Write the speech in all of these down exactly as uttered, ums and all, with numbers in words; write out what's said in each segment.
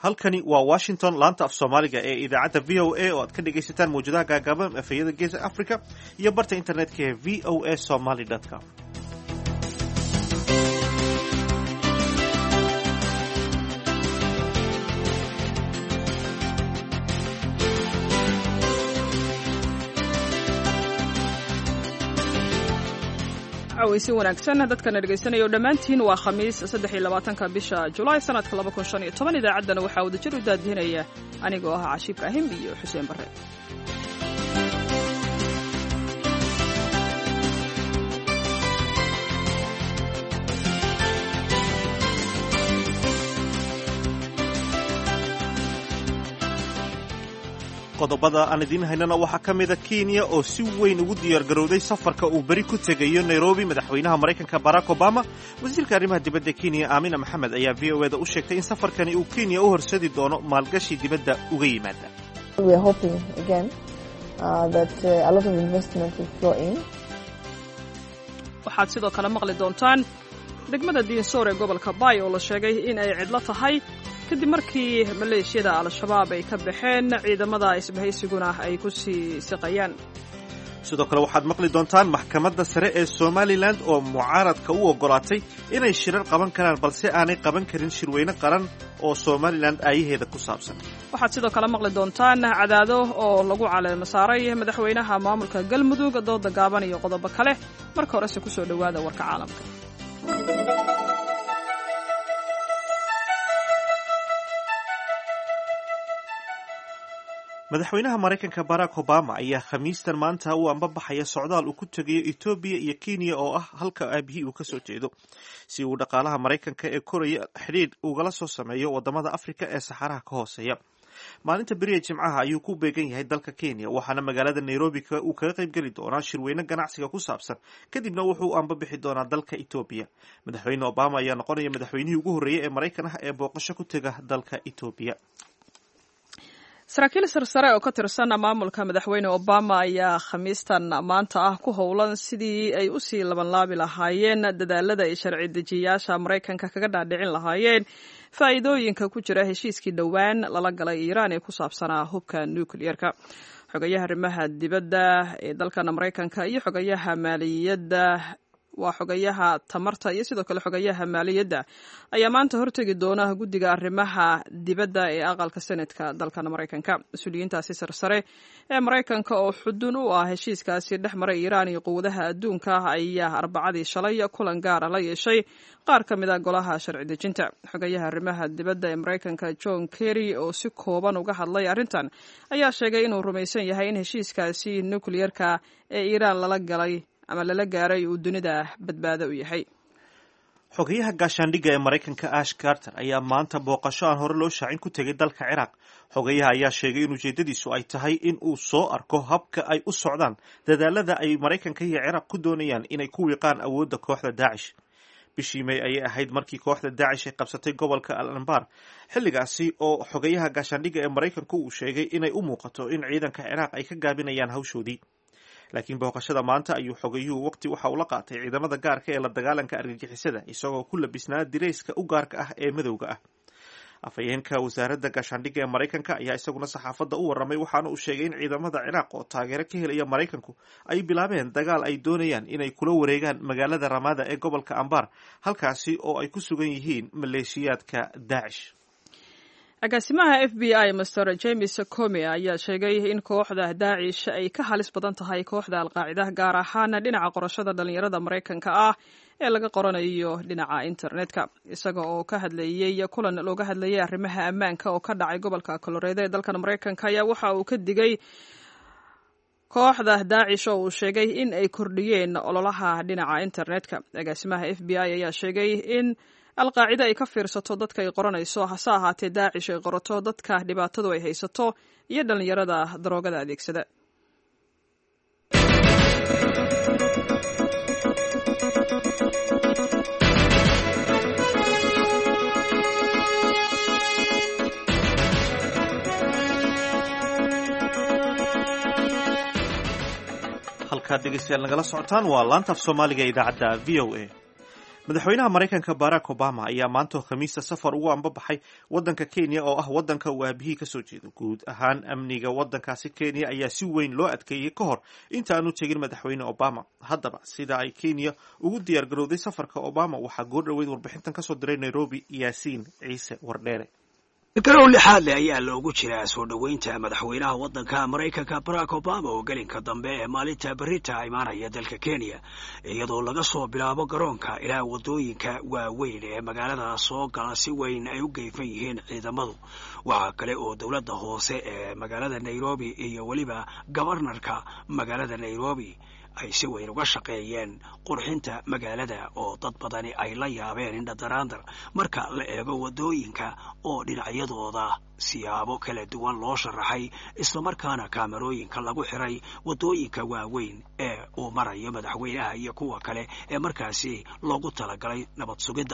halkani waa Washington, laanta af Soomaaliga ee idaacadda V O A oo aad ka dhagaysataan mawjadaha gaagaaban afayada geeska Afrika iyo barta internetka ee v o a somali dot com. aweysi wanaagsan dadkana dhagaysanayo dhammaantiin waa khamiis saddex iyo labaatanka bisha Julaay sanadka laba kun shan iyo toban idaacaddana waxaa wadajir u daadihinaya anigoo ah Cashi Ibraahim iyo Xuseen Barre. qodobada aan idiin haynana waxaa ka mid a Kenya oo si weyn ugu diyaar garowday safarka uu bari ku tegayo Nairobi madaxweynaha Mareykanka Barack Obama. Wasiirka arrimaha dibadda Kenya Amina Mohamed ayaa V O A da u sheegtay in safarkani uu Kenya u horseedi doono maalgashi dibadda uga yimaada. We are hoping again uh, that uh, a lot of investment will flow in. waxaad sidoo kale maqli doontaan degmada Dinsor ee gobolka Bay oo la sheegay in ay cidlo tahay kadib markii maleeshiyada al-shabaab ay ka baxeen ciidamada isbahaysiguna ay ku sii siqayaan. sidoo kale waxaad maqli doontaan maxkamadda sare ee Somaliland oo mucaaradka u ogolaatay inay shirar qaban karaan balse aanay qaban karin shirweyne qaran oo Somaliland ayaheeda ku saabsan. waxaad sidoo kale maqli doontaan cadaado oo lagu caleemo saaray madaxweynaha maamulka Galmudug dooda gaaban iyo qodobo kale. marka horese ku soo dhawaada warka caalamka. madaxweynaha Mareykanka Barack Obama ayaa khamiistan maanta u ambabaxaya socdaal uu ku tagayo Ethiopia iyo Kenya oo ah halka aabihii uu ka soo jeedo si uu dhaqaalaha Mareykanka ee koraya xiriir ugala soo sameeyo wadamada Afrika ee saxaraha ka hooseeya. maalinta beriya Jimcaha ayuu ku beegan yahay dalka Kenya waxaana magaalada Nairobi uu kaga qayb gali doonaa shirweyne ganacsiga ku saabsan kadibna wuxuu ambabixi doonaa dalka Ethiopia. madaxweyne Obama ayaa noqonaya madaxweynihii ugu horreeyay ee Mareykan ah ee booqasho ku taga dalka Ethiopia. saraakiil sarsare oo ka tirsan maamulka madaxweyne Obama ayaa khamiistan maanta ah ku howlan sidii ay u sii labanlaabi lahaayeen dadaalada ay sharci dejiyaasha Mareykanka kaga dhaadhicin lahaayeen faa'iidooyinka ku jira heshiiskii dhowaan lala galay Iiraan ee ku saabsanaa hubka nuclear-ka. xogayaha arrimaha dibadda ee dalkan Mareykanka iyo xogayaha maaliyadda waa xogayaha tamarta iyo sidoo kale xogayaha maaliyadda ayaa maanta hortagi doona guddiga arrimaha dibadda ee aqalka Senatka dalkan Mareykanka. mas-uuliyiintaasi sarsare ee Mareykanka oo xudun u ah heshiiskaasi dhex maray Iiraan iyo quwadaha adduunka ayaa arbacadii shalay kulan gaara la yeeshay qaar ka mid ah golaha sharci dejinta. xogayaha arrimaha dibadda ee Mareykanka John Kerry oo si kooban uga hadlay arrintan ayaa sheegay inuu rumaysan yahay in heshiiskaasi nuclear-ka ee Iiraan lala galay ama lala gaaray uu dunida badbaado u yahay. xogayaha gaashaandhigga ee Mareykanka Ash Carter ayaa maanta booqasho aan hore loo shaacin ku tegay dalka Ciraaq. xogayaha ayaa sheegay in ujeedadiisu ay tahay in uu soo arko habka ay u socdaan dadaalada ay Mareykanka iyo Ciraaq ku doonayaan inay ku wiiqaan awoodda kooxda Daesh. bishii May ayay ahayd markii kooxda Daesh ay qabsatay gobolka Al-Anbar, xilligaasi oo xogayaha gaashaandhigga ee Mareykanka uu sheegay inay u muuqato in ciidanka Ciraaq ay ka gaabinayaan hawshoodii. laakiin booqashada maanta ayuu xogayuhu waqti waxa uu la qaatay ciidamada gaarka ee la dagaalanka argagixisada isagoo ku labisnaa direyska u gaarka ah ee madowga ah. afhayeenka wasaaradda gaashaandhigga ee Mareykanka ayaa isaguna saxaafadda u warramay waxaana uu sheegay in ciidamada Ciraaq oo taageero ka helaya Mareykanku ay bilaabeen dagaal ay doonayaan inay kula wareegaan magaalada Ramada ee gobolka Anbar halkaasi oo ay ku sugan yihiin maleeshiyaadka Daesh. agaasimaha F B I Mister James Comey ayaa sheegay in kooxda Daesh ay ka halis badan tahay kooxda Al-Qaacida gaar ahaan dhinaca qorashada dhalinyarada Mareykanka ah ee laga qoranayo dhinaca internetka. isaga oo ka hadlayay kulan looga hadlayay arrimaha ammaanka oo ka dhacay gobolka Colorado ee dalkan Mareykanka ayaa waxa uu ka digay kooxda Daesh oo uu sheegay in ay kordhiyeen ololaha dhinaca internetka. agaasimaha F B I ayaa sheegay in Al-Qaacida ay ka fiirsato dadka ay qoranayso hase ahaatee Daesh ay qorato dadka dhibaatadu ay haysato iyo dhalinyarada daroogada adeegsada. halkaad dhegeystayaal nagala socotaan waa laanta af Soomaaliga ee idaacadda V O A. madaxweynaha maraykanka barack obama ayaa maanta khamiista safar ugu ambabaxay wadanka kenya oo ah wadanka uu aabihii kasoo jeedo. guud ahaan amniga wadankaasi kenya ayaa si weyn loo adkeeyey ka hor inta aanu tegin madaxweyne obama. haddaba sida ay kenya ugu diyaar garowday safarka obama waxaa goor dhoweyd warbixintan kasoo diray nairobi yaasiin ciise wardheere. garow lixaad leh ayaa loogu jiraa soo dhoweynta madaxweynaha waddanka maraykanka barack obama oo gelinka dambe ee maalinta berita imaanaya dalka kenya, iyadoo laga soo bilaabo garoonka ilaa waddooyinka waaweyn ee magaalada soo gala si weyn ay u geefan yihiin ciidamadu. waxaa kale oo dowladda hoose ee magaalada nairobi iyo weliba gobarnarka magaalada nairobi ay si weyn uga shaqeeyeen qurxinta magaalada oo dad badani ay la yaabeen indhadaraandar marka la eego waddooyinka oo dhinacyadooda siyaabo kala duwan loo sharaxay, islamarkaana kaamarooyinka lagu xiray waddooyinka waaweyn ee uu marayo madaxweynaha iyo kuwa kale ee markaasi loogu talagalay nabad sugidda.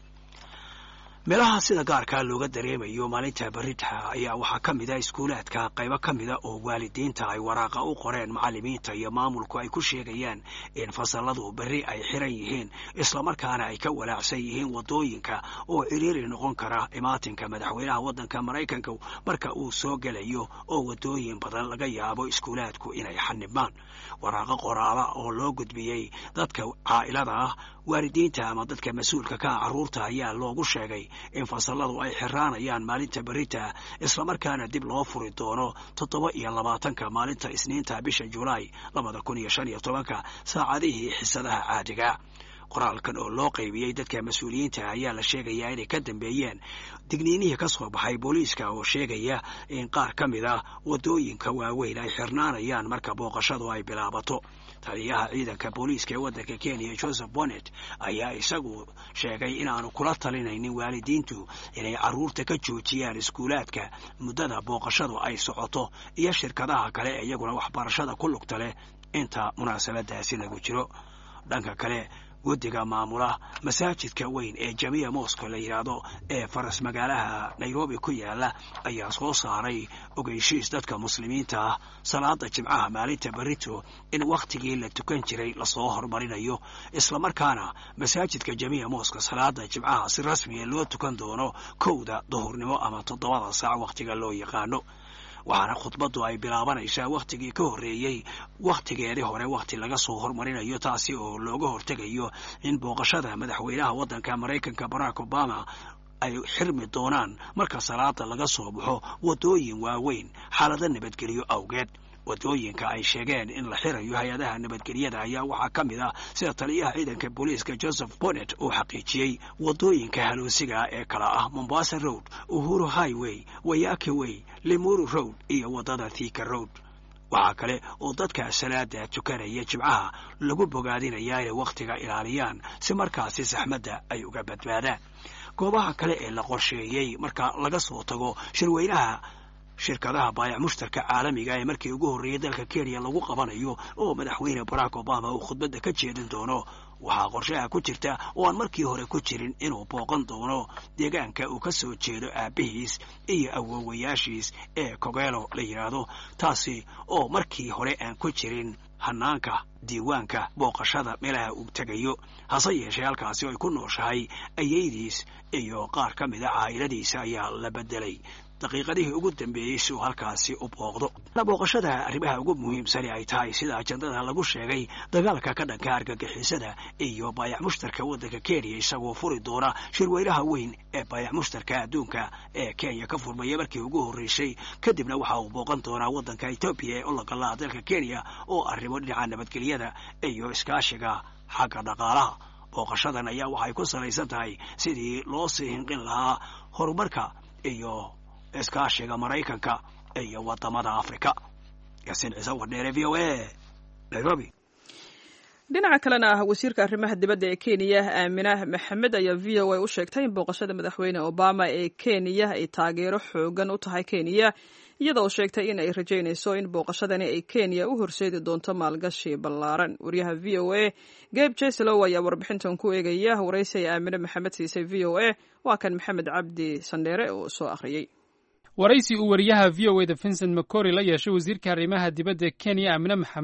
meelaha sida gaarka looga dareemayo maalinta berita ayaa waxaa ka mid a iskuulaadka qaybo ka mida oo waalidiinta ay waraaqa u qoreen macallimiinta iyo maamulku ay ku sheegayaan in fasalladu berri ay xiran yihiin, islamarkaana ay ka walaacsan yihiin waddooyinka oo ciriiri noqon kara imaatinka madaxweynaha waddanka maraykanka marka uu soo gelayo oo waddooyin badan laga yaabo iskuulaadku inay xanibmaan. waraaqo qoraala oo loo gudbiyey dadka caa'ilada ah, waalidiinta ama dadka mas-uulka ka ah carruurta ayaa loogu sheegay in fasalladu ay xiraanayaan maalinta berita, islamarkaana dib loo furi doono toddoba iyo labaatanka maalinta isniinta bisha julaay labada kun iyo shan iyo tobanka saacadihii xisadaha caadiga. qoraalkan oo loo qaybiyey dadka mas-uuliyiinta ayaa la sheegayaa inay ka dambeeyeen digniinihii ka soo baxay booliiska oo sheegaya in qaar ka mid ah waddooyinka waaweyn ay xirnaanayaan marka booqashadu ay bilaabato. taliyaha ciidanka booliiska ee waddanka kenya joseph bonnet ayaa isagu sheegay inaanu kula talinaynin waalidiintu inay carruurta ka joojiyaan iskuulaadka muddada booqashadu ay socoto iyo shirkadaha kale ee iyaguna waxbarashada ku lugta leh inta munaasabadaasi lagu jiro. dhanka kale guddiga maamula masaajidka weyn ee jamiica mosque la yidhaahdo ee faras magaalaha nairobi ku yaala ayaa soo saaray ogeysiis dadka muslimiinta ah salaada jimcaha maalinta berito in wakhtigii la tukan jiray lasoo hormarinayo, islamarkaana masaajidka jamiica mosque salaada jimcaha si rasmiya loo tukan doono kowda duhurnimo ama toddobada saac wakhtiga loo yaqaano. waxaana khudbaddu ay bilaabanaysaa wakhtigii ka horreeyey wakhtigeedii hore wakhti laga soo hormarinayo, taasi oo looga hortegayo in booqashada madaxweynaha waddanka maraykanka barack obama ay xirmi doonaan marka salaada laga soo baxo waddooyin waaweyn xaalado nabadgelyo awgeed. waddooyinka ay sheegeen in la xirayo hay-adaha nabadgelyada ayaa waxaa ka mid ah sida taliyaha ciidanka booliiska joseph bonnet uu xaqiijiyey waddooyinka haloosiga ee kala ah mombasa road, uhuru highway, wayaki way, limuru road iyo waddada thika road. waxaa kale oo dadka salaada tukanaya jimcaha lagu bogaadinayaa inay wakhtiga ilaaliyaan si markaasi saxmadda ay uga badbaadaan. goobaha kale ee la qorsheeyey marka laga soo tago shirweynaha shirkadaha baayac mushtarka caalamiga ee markii ugu horreeyay dalka kenya lagu qabanayo oo madaxweyne barack obama uu khudbadda ka jeedin doono, waxaa qorshaha ku jirta oo aan markii hore ku jirin inuu booqan doono deegaanka uu ka soo jeedo aabbihiis iyo awoowayaashiis ee kogelo la yidhaahdo, taasi oo markii hore aan ku jirin hanaanka diiwaanka booqashada meelaha uu tegayo. hase yeeshee halkaasi ay ku nooshahay ayaydiis iyo qaar ka mid a caa'iladiisa ayaa la beddelay daqiiqadihii ugu dambeeyey si uu halkaasi u booqdo. booqashada arrimaha ugu muhiimsani ay tahay sida ajandada lagu sheegay dagaalka ka dhanka argagixisada iyo baayac mushtarka waddanka kenya, isagoo furi doona shirweynaha weyn ee baayac mushtarka adduunka ee kenya ka furmaya markii ugu horreysay. kadibna waxa uu booqan doonaa waddanka etoobiya ee ologalaha dalka kenya oo arrimo dhinaca nabadgelyada iyo iskaashiga xagga dhaqaalaha. booqashadan ayaa waxay ku salaysan tahay sidii loo sii hinqin lahaa horumarka iyo iskaashiga maraykanka iyo wadamada afrika. yaasiin ciise wardheere, v o a, nairobi. dhinaca kalena ah wasiirka arrimaha dibadda ee kenya aamina maxamed ayaa v o a u sheegtay in booqashada madaxweyne obama ee kenya ay taageero xoogan u tahay kenya, iyadoo sheegtay in ay rajaynayso in booqashadani ay kenya u horseedi doonto maalgashi ballaaran. wariyaha v o a gabe jeslow ayaa warbixintan ku eegaya waraysi ay aamine maxamed siisay v o a. waa kan maxamed cabdi sandheere oo soo akhriyey. waraysi uu wariyaha v o a da vincent macory la yeeshay wasiirka arrimaha dibadda kenya aamine maxamed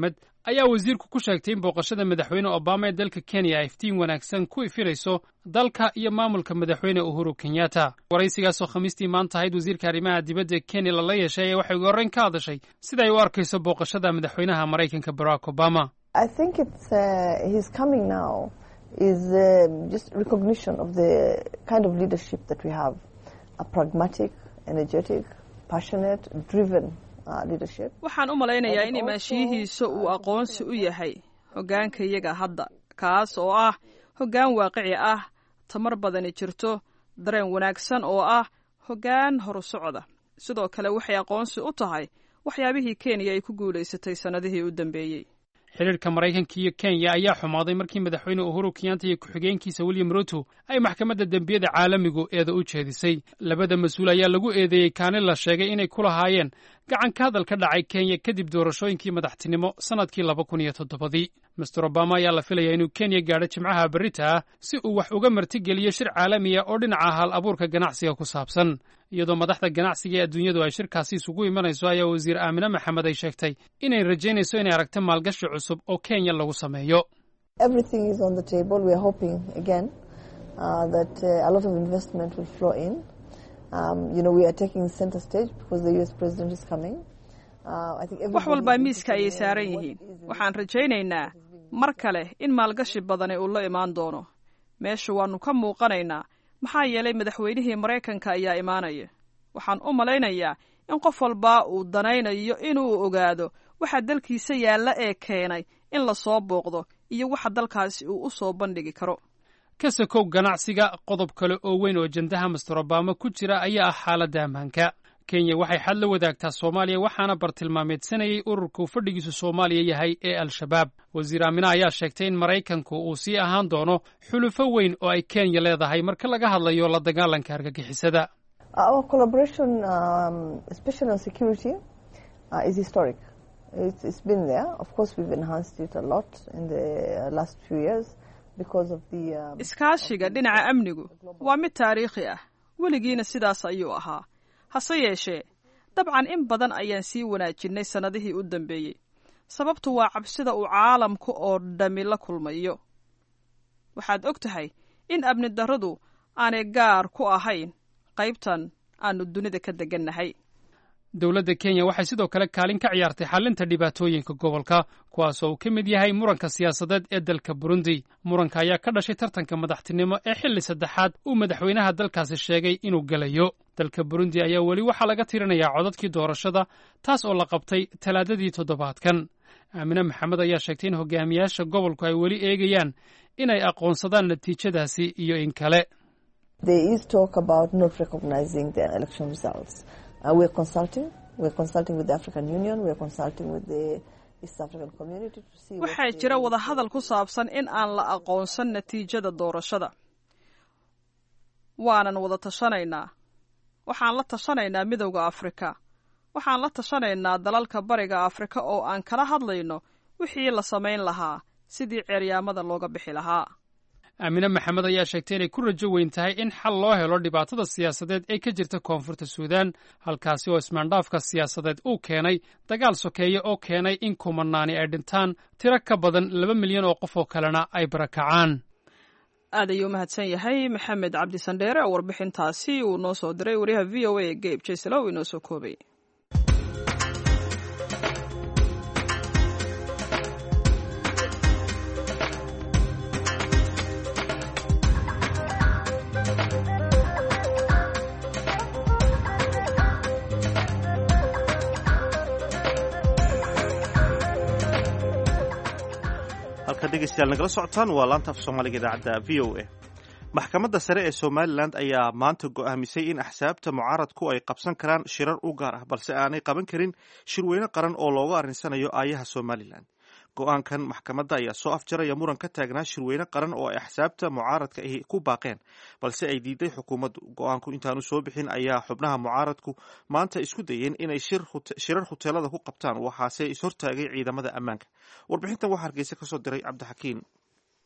ayaa wasiirku ku sheegtay in booqashada madaxweyne obama ee dalka kenya ay iftiin wanaagsan ku ifinayso dalka iyo maamulka madaxweyne uhuru kenyatta. waraysigaasoo khamiistii maanta ahayd wasiirka arrimaha dibadda kenya lala yeeshay ayaa waxay ugu horrayn ka hadashay sida ay u arkayso booqashada madaxweynaha maraykanka barack obama. I think it's uh, his coming now is uh, just recognition of the kind of leadership that we have, a pragmatic, energetic, passionate, driven uh, leadership. waxaan u malaynayaa in imaashiyihiisa uu aqoonsi u yahay hoggaanka iyaga hadda, kaas oo ah hoggaan waaqici ah, tamar badani jirto, dareen wanaagsan oo ah hoggaan horu socda. sidoo kale waxay aqoonsi u tahay waxyaabihii Kenya ay ku guulaysatay sanadihii u dambeeyey. xiriirka Maraykanka iyo Kenya ayaa xumaaday markii madaxweyne Uhuru Kenyatta iyo ku-xigeenkiisa William Ruto ay maxkamadda dembiyada caalamigu eeda u jeedisay. labada mas-uul ayaa lagu eedeeyey kaanil la sheegay inay ku lahaayeen gacan ka hadal ka dhacay Kenya kadib doorashooyinkii madaxtinimo sanadkii laba kun iyo toddobadii. mister Obama ayaa la filayaa inuu Kenya gaadho Jimcaha berrita ah si uu wax uga martigeliyo shir caalami ah oo dhinaca hal abuurka ganacsiga ku saabsan. iyadoo madaxda ganacsiga ee adduunyadu ay shirkaasi isugu imanayso ayaa wasiir Aamina Maxamed ay sheegtay inay rajaynayso inay aragto maalgashi cusub oo Kenya lagu sameeyo. Everything is on the table. We are hoping again uh, that uh, a lot of investment will flow in. Um, you know, we are taking center stage because the U S president is coming. Uh, I think wax walba miiska ayay saaran yihiin. waxaan rajaynaynaa mar kale in maalgashi badani uu la imaan doono. meesha waanu ka muuqanaynaa maxaa yeelay madaxweynihii Maraykanka ayaa imaanaya. waxaan u malaynayaa in qof walba uu danaynayo inuu ogaado waxa dalkiisa yaalla ee keenay in la soo booqdo iyo waxa dalkaasi uu u soo bandhigi karo. ka sokow ganacsiga, qodob kale oo weyn oo ajandaha mister Obama ku jira ayaa ah xaaladda ammaanka. Kenya waxay xad la wadaagtaa Soomaaliya waxaana bartilmaameedsanayay ururka fadhigiisu Soomaaliya yahay ee Al-Shabaab. wasiir Aamina ayaa sheegtay in Maraykanku uu sii ahaan doono xulufo weyn oo ay Kenya leedahay marka laga hadlayo la dagaalanka argagixisada. Our collaboration, um, especially on security, uh, is historic. It's, it's been there. Of course, we've enhanced it a lot in the last few years because of the... Um, iskaashiga dhinaca amnigu waa mid taariikhi ah. weligiina sidaas ayuu ahaa. hase yeeshee dabcan in badan ayaan sii wanaajinay sanadihii u dambeeyey. sababtu waa cabsida uu caalamku oo dhami la kulmayo. waxaad og tahay in amni darradu aanay gaar ku ahayn qaybtan aanu dunida ka degannahay. dowladda Kenya waxay sidoo kale kaalin ka ciyaartay xallinta dhibaatooyinka gobolka, kuwaasoo uu ka mid yahay muranka siyaasadeed ee dalka Burundi. muranka ayaa ka dhashay tartanka madaxtinimo ee xilli saddexaad uu madaxweynaha dalkaasi sheegay inuu galayo. dalka Burundi ayaa weli waxaa laga tirinayaa codadkii doorashada, taas oo la qabtay talaadadii toddobaadkan. Aamina Maxamed ayaa sheegtay in hogaamiyaasha gobolku ay weli eegayaan inay aqoonsadaan natiijadaasi iyo in kale. There is talk about not recognizing the election results. Uh, we're consulting. We're consulting with the African Union. We're consulting with the East African community to see. waxaa jira wada hadal ku saabsan in aan la aqoonsan natiijada doorashada. waanan wada tashanaynaa. waxaan la tashanaynaa midowda Afrika. waxaan la tashanaynaa dalalka bariga Afrika oo aan kala hadlayno wixii la samayn lahaa sidii ceeryaamada looga bixi lahaa. Aamina Maxamed ayaa sheegtay inay ku rajo weyn tahay in xal loo helo dhibaatada siyaasadeed ee ka jirta koonfurta Suudaan, halkaasi oo ismaandhaafka siyaasadeed uu keenay dagaal sokeeye oo keenay in kumanaani ay dhintaan, tiro ka badan laba milyan oo qof oo kalena ay barakacaan. aad ayuu mahadsan yahay Maxamed Cabdi Sandheere oo warbixintaasi uu noo soo diray wariyaha V O A ee Gabe Jeslow inoo soo koobay. halka dhegeystayaal nagala socotaan waa laanta af Soomaaliga idaacadda V O A. maxkamadda sare ee Somaliland ayaa maanta go'aamisay in axsaabta mucaaradku ay qabsan karaan shirar u gaar ah balse aanay qaban karin shirweyne qaran oo looga arrinsanayo aayaha Somaliland. go'aankan maxkamadda ayaa soo afjaraya muran ka taagnaa shirweyne qaran oo ay axsaabta mucaaradka ahi ku baaqeen balse ay diiday xukuumaddu. go'aanku intaanu soo bixin ayaa xubnaha mucaaradku maanta isku dayeen inay shirar huteelada ku qabtaan, waxaase ishortaagay ciidamada ammaanka. warbixintan waxaa Hargeysa ka soo diray Cabdixakiin.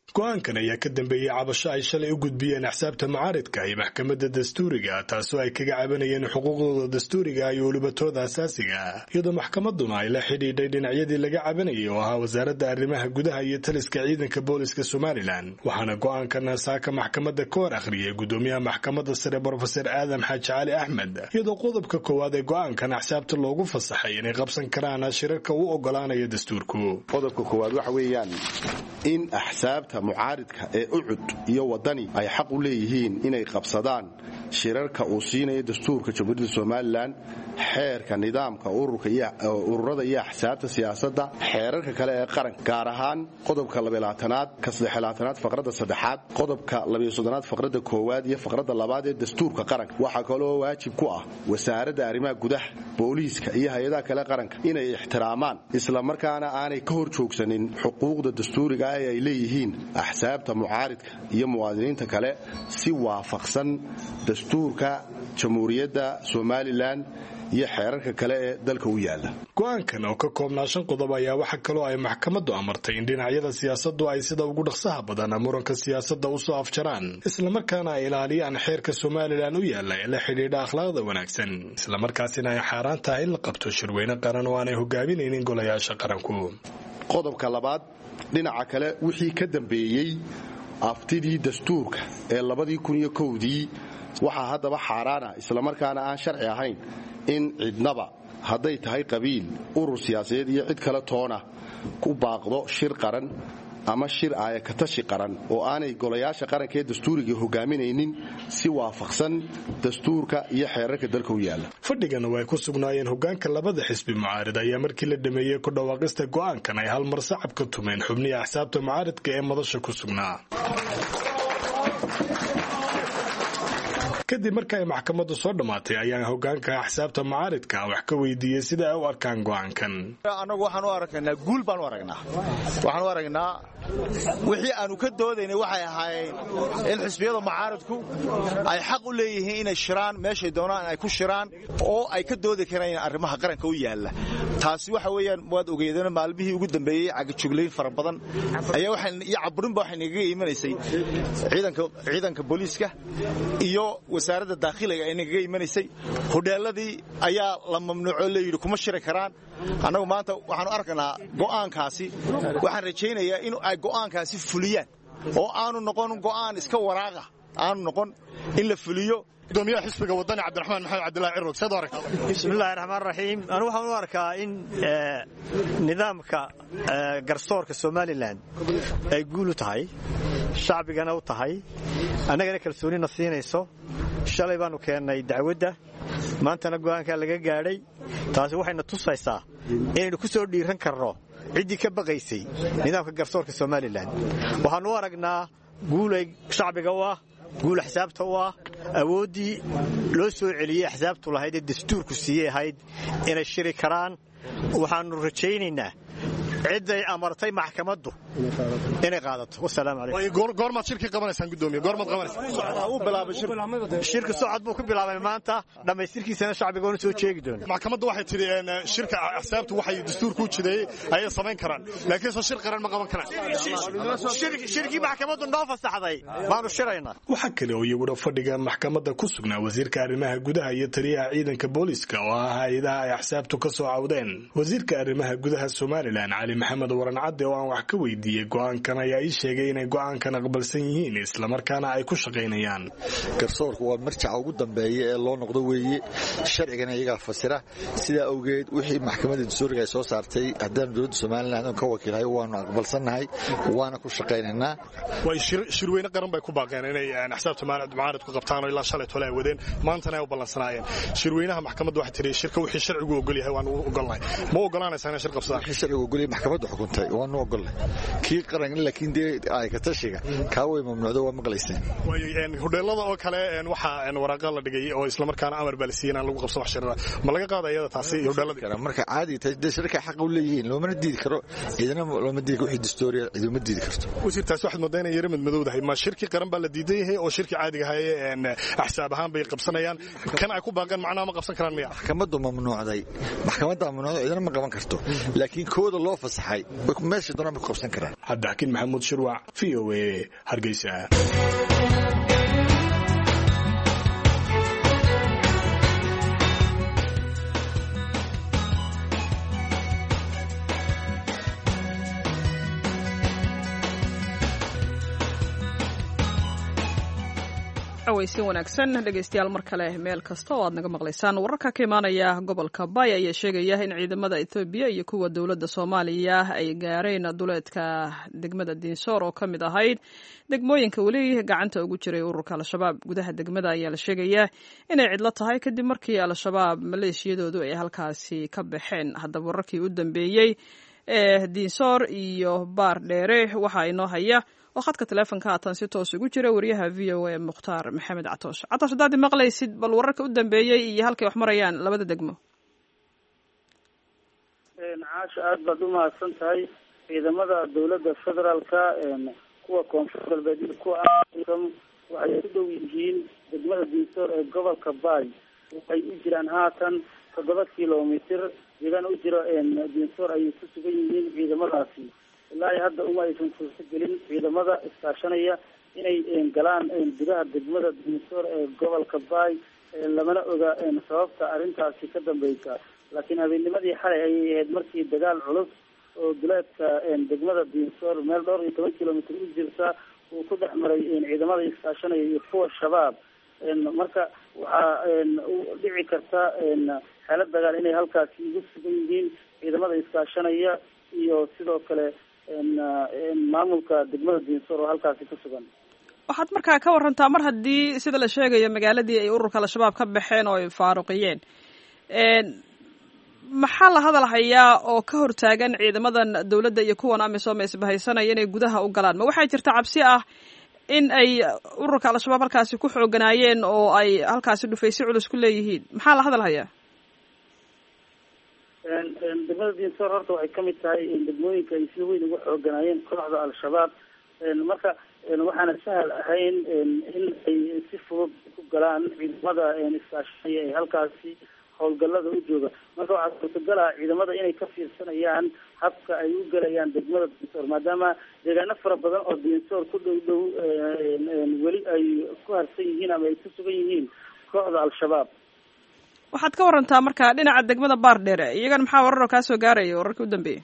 go'aankan ayaa ka dambeeyey cabasho ay shalay u gudbiyeen axsaabta mucaaridka iyo maxkamadda dastuuriga taasoo ay kaga cabanayeen xuquuqdooda dastuuriga iyo welibatooda asaasiga iyadoo maxkamadduna ay la xidhiidhay dhinacyadii laga cabanayay oo ahaa wasaaradda arrimaha gudaha iyo taliska ciidanka booliska somalilan waxaana go'aankan saaka maxkamadda ka hor akhriyay gudoomiyaha maxkamadda sare brofesor aadam xaaji cali axmed iyadoo qodobka koowaad ee go'aankan axsaabta loogu fasaxay inay qabsan karaan shirarka u ogolaanaya dastuurku. qodobka koowaad waxa weeyaan in axsaabta mucaaridka ee ucud iyo wadani ay xaq u leeyihiin inay qabsadaan shirarka uu siinayo dastuurka jamhuuriyadda somalilan xeerka nidaamka ururka iyo ururada iyo axsaabta siyaasadda xeerarka kale ee qaranka gaar ahaan qodobka labaatanaad ka saddexlaatanaad faqradda saddexaad qodobka labayo-soddonaad faqradda koowaad iyo faqradda labaad ee dastuurka qaranka waxaa kaloo waajib ku ah wasaaradda arrimaha gudaha booliiska iyo hay-adaha kale qaranka inay ixtiraamaan isla markaana aanay ka hor joogsanin xuquuqda dastuuriga ah ee ay leeyihiin axsaabta mucaaridka iyo muwaadiniinta kale si waafaqsan dastuurka jamhuuriyadda somalilan iyo xeerarka kale ee dalka u yaala. go'aankan oo ka koobnaa shan qodob ayaa waxa kaloo ay maxkamaddu amartay in dhinacyada siyaasaddu ay sida ugu dhaqsaha badan muranka siyaasadda u soo afjaraan islamarkaana ay ilaaliyaan xeerka somalilan u yaala ee la xidhiidha akhlaaqda wanaagsan islamarkaasina ay xaaraan tahay in la qabto shirweyne qaran oo aanay hogaaminaynin golayaasha qaranku. qodobka labaad dhinaca kale wixii ka dambeeyey aftidii dastuurka ee labadii kun iyo kowdii waxaa haddaba xaaraana islamarkaana aan sharci ahayn in cidnaba hadday tahay qabiil urur siyaasadeed iyo cid kale toona ku baaqdo shir qaran ama shir aayakatashi qaran oo aanay golayaasha qaranka ee dastuuriga hogaaminaynin si waafaqsan dastuurka iyo xeerarka dalka u yaala. fadhigana way ku sugnaayeen hogaanka labada xisbi mucaarid ayaa markii la dhameeyey ku dhawaaqista go'aankan ay hal mar sacab ka tumeen xubnihi axsaabta mucaaridka ee madasha ku sugnaa. kadib marka ay maxkamaddu soo dhammaatay ayaan hogaanka axsaabta mucaaridka wax ka weydiiyey sida ay u arkaan go'aankan. annagu waxaan u aragnaa guul baan u aragnaa waxaan u aragnaa wixii aanu ka doodaynay waxay ahaayeen in xisbiyada mucaaridku ay xaq u leeyihiin inay shiraan meeshay doonaan ay ku shiraan oo ay ka doodi karaan arrimaha qaranka u yaala. taasi waxa weeyaan waad ogeedeen maalmihii ugu dambeeyey cagajuglayn fara badan ayaa waxaan iyo caburinba waxay naga iimanaysay ciidanka ciidanka booliiska iyo wasaaradda dakhliga ay naga iimanaysay hodheeladii ayaa la mamnuuco leeyahay kuma shiri karaan. annagu maanta waxaan u arkaynaa go'aankaasi waxaan rajaynayaa in ay go'aankaasi fuliyaan oo aanu noqon go'aan iska waraaqa aanu noqon in la fuliyo. gudoomiyaha xisbiga wadani cabdiraxmaan maxamed cabdilaahi cirrog saad u aragtaa? bismillahi raxmaan raxiim anu waxaan u arkaa in nidaamka garsoorka somalilan ay guul u tahay shacbigana u tahay annagana kalsoonina siinayso. shalay baanu keennay dacwadda maantana go'aankaa laga gaadhay. taasi waxayna tusaysaa inaynu ku soo dhiiran karno ciddii ka baqaysay nidaamka garsoorka somalilan. waxaanu u aragnaa guulay shacbiga u ah guul axsaabta u ah awooddii loo soo celiyey axsaabtu lahayd ee dastuurku siiyey ahayd inay shiri karaan. waxaannu rajaynaynaa cidday amartay maxkamaddu inay qaadato. wasalaamu calaykum. goormaad shirkii qabanaysaan gudoomiye goormaad qabanaysaan? shirka socod buu ku bilaabay maanta dhammaystirkiisana shacbiga oona soo jeegi doona. maxkamaddu waxay tidhi shirka axsaabtu waxay dastuurku u jideeyey ayay samayn karaan laakiin soo shir qaran ma qaban karaan. shirkii maxkamaddu noo fasaxday baanu shiraynaa. waxaa kale oo iyaguna fadhiga maxkamadda ku sugnaa wasiirka arrimaha gudaha iyo taliyaha ciidanka booliiska oo ah hay-adaha ay axsaabtu ka soo cawdeen. wasiirka arrimaha gudaha somalilan cali maxamed waran cadde oo aan wax ka weydiiyey go'aankan ayaa ii sheegay inay go'aankan aqbalsan yihiin islamarkaana ay ku shaqaynayaan. garsoorku waa marjaca ugu dambeeya ee loo noqdo weeye sharcigana iyagaa fasira. sidaa awgeed wixii maxkamadda dastuuriga ay soo saartay haddaan dowladda somalilan ka wakiilhay waanu aqbalsannahay waana ku shaqaynaynaa. way shirweyne qaran bay ku baaqeen inay axsaabta mucaarid ku qabtaan oo ilaa shalay tole ay wadeen maantana ay u ballansanaayeen. shirweynaha maxkamaddu waxay tiri shirka wixii sharcigu ogol yahay waanu ogolnahay. ma ogolaanaysaa inay shir qabsadaan? wixii sharcigu ogol yahay maxkamaddu xukuntay waanu ogolnahay. kii qaran laakiin dee ay ka tashiga kaa way mamnuucdo waa maqlayseen. hodheelada oo kale waxaa waraaqa la dhigay oo isla markaana amar baa la siiyay in lagu qabsado wax shirada ma laga qaada iyada taasi hodheelada marka caadi tahay dee shirka xaq u leeyihiin looma diidi karo ciidana looma diidi wixii dastuuriya ciiduma diidi karto. wasiirtaas waxaad moodayna yara mid madowdahay ma shirkii qaran baa la diidan yahay oo shirkii caadiga ahaa ee axsaab ahaan bay qabsanayaan kan ay ku baaqeen macnaha ma qabsan karaan miya? maxkamaddu mamnuucday maxkamadda mamnuucday ciidana ma qaban karto laakiin kooda loo fasaxay meesha doonaan ku qabsan karaan. cabdixakiin maxamuud shirwac, v o a, Hargeysa. waysi wanaagsan dhegeystayaal mar kale meel kasta oo aad naga maqlaysaan. wararka ka imaanaya gobolka Bay ayaa sheegaya in ciidamada Ethiopia iyo kuwa dawladda Soomaaliya ay gaareen duleedka degmada Dinsoor oo kamid ahayd degmooyinka weli gacanta ugu jiray ururka Al-Shabaab. gudaha degmada ayaa la sheegaya inay cidlo tahay kadib markii Al-Shabaab maleeshiyadoodu ay halkaasi ka baxeen. haddaba wararkii u dambeeyay ee Dinsoor iyo Baar Dheere waxa inoo haya oo khadka teleefanka haatan si toos ugu jira wariyaha v o a Mukhtaar Maxamed Catoosh. Catoosh, haddaad maqlaysid bal wararka u dambeeyey iyo halkay wax marayaan labada degmo. caasha aad baad u mahadsan tahay. ciidamada dowladda federaalka kuwa koonfur galbeed kuwa waxay ku dhow yihiin degmada Dinsoor ee gobolka Bay. waxay u jiraan haatan toddoba kilomitir deegaan u jiro Dinsoor ayay ku sugan yihiin ciidamadaasi. ilaa hadda uma aysan suurto gelin ciidamada iskaashanaya inay galaan gudaha degmada Dinsoor ee gobolka Bay. lamana oga sababta arrintaasi ka dambeysa, laakiin habeennimadii xalay ayay ahayd markii dagaal culus oo duleedka degmada Dinsoor meel dhowr iyo toban kilomitir u jirta uu ku dhex maray ciidamada iskaashanaya iyo kuwa shabaab. marka waxaa dhici karta xaalad dagaal inay halkaasi ugu sugan yihiin ciidamada iskaashanaya iyo sidoo kale maamulka degmada Dinsoor oo halkaasi ku sugan. waxaad markaa ka warantaa mar haddii sida la sheegayo magaaladii ay ururka Al-Shabaab ka baxeen oo ay faaruqiyeen, maxaa la hadal hayaa oo ka hortaagan ciidamadan dawladda iyo kuwan amisom isbahaysanaya inay gudaha u galaan? ma waxaa jirta cabsi ah in ay ururka Al-Shabaab halkaasi ku xooganaayeen oo ay halkaasi dhufaysi culus ku leeyihiin? maxaa la hadal hayaa? degmada Dinsoor horta waxay kamid tahay degmooyinka ay si weyn uga xooganaayeen kooxda Al-Shabaab. marka waxaana sahal ahayn in ay si fudud ku galaan ciidamada iskaashanaya ee halkaasi howlgalada u jooga. marka waxaa suurtagal ah ciidamada inay ka fiirsanayaan habka ay u galayaan degmada Dinsoor, maadaama deegaano fara badan oo Dinsoor ku dhow dhow weli ay ku harsan yihiin ama ay ku sugan yihiin kooxda Al-Shabaab. waxaad ka warantaa marka dhinaca degmada Baar Dheere, iyagana maxaa wararo kaa soo gaaraya wararkii u dambeeyey?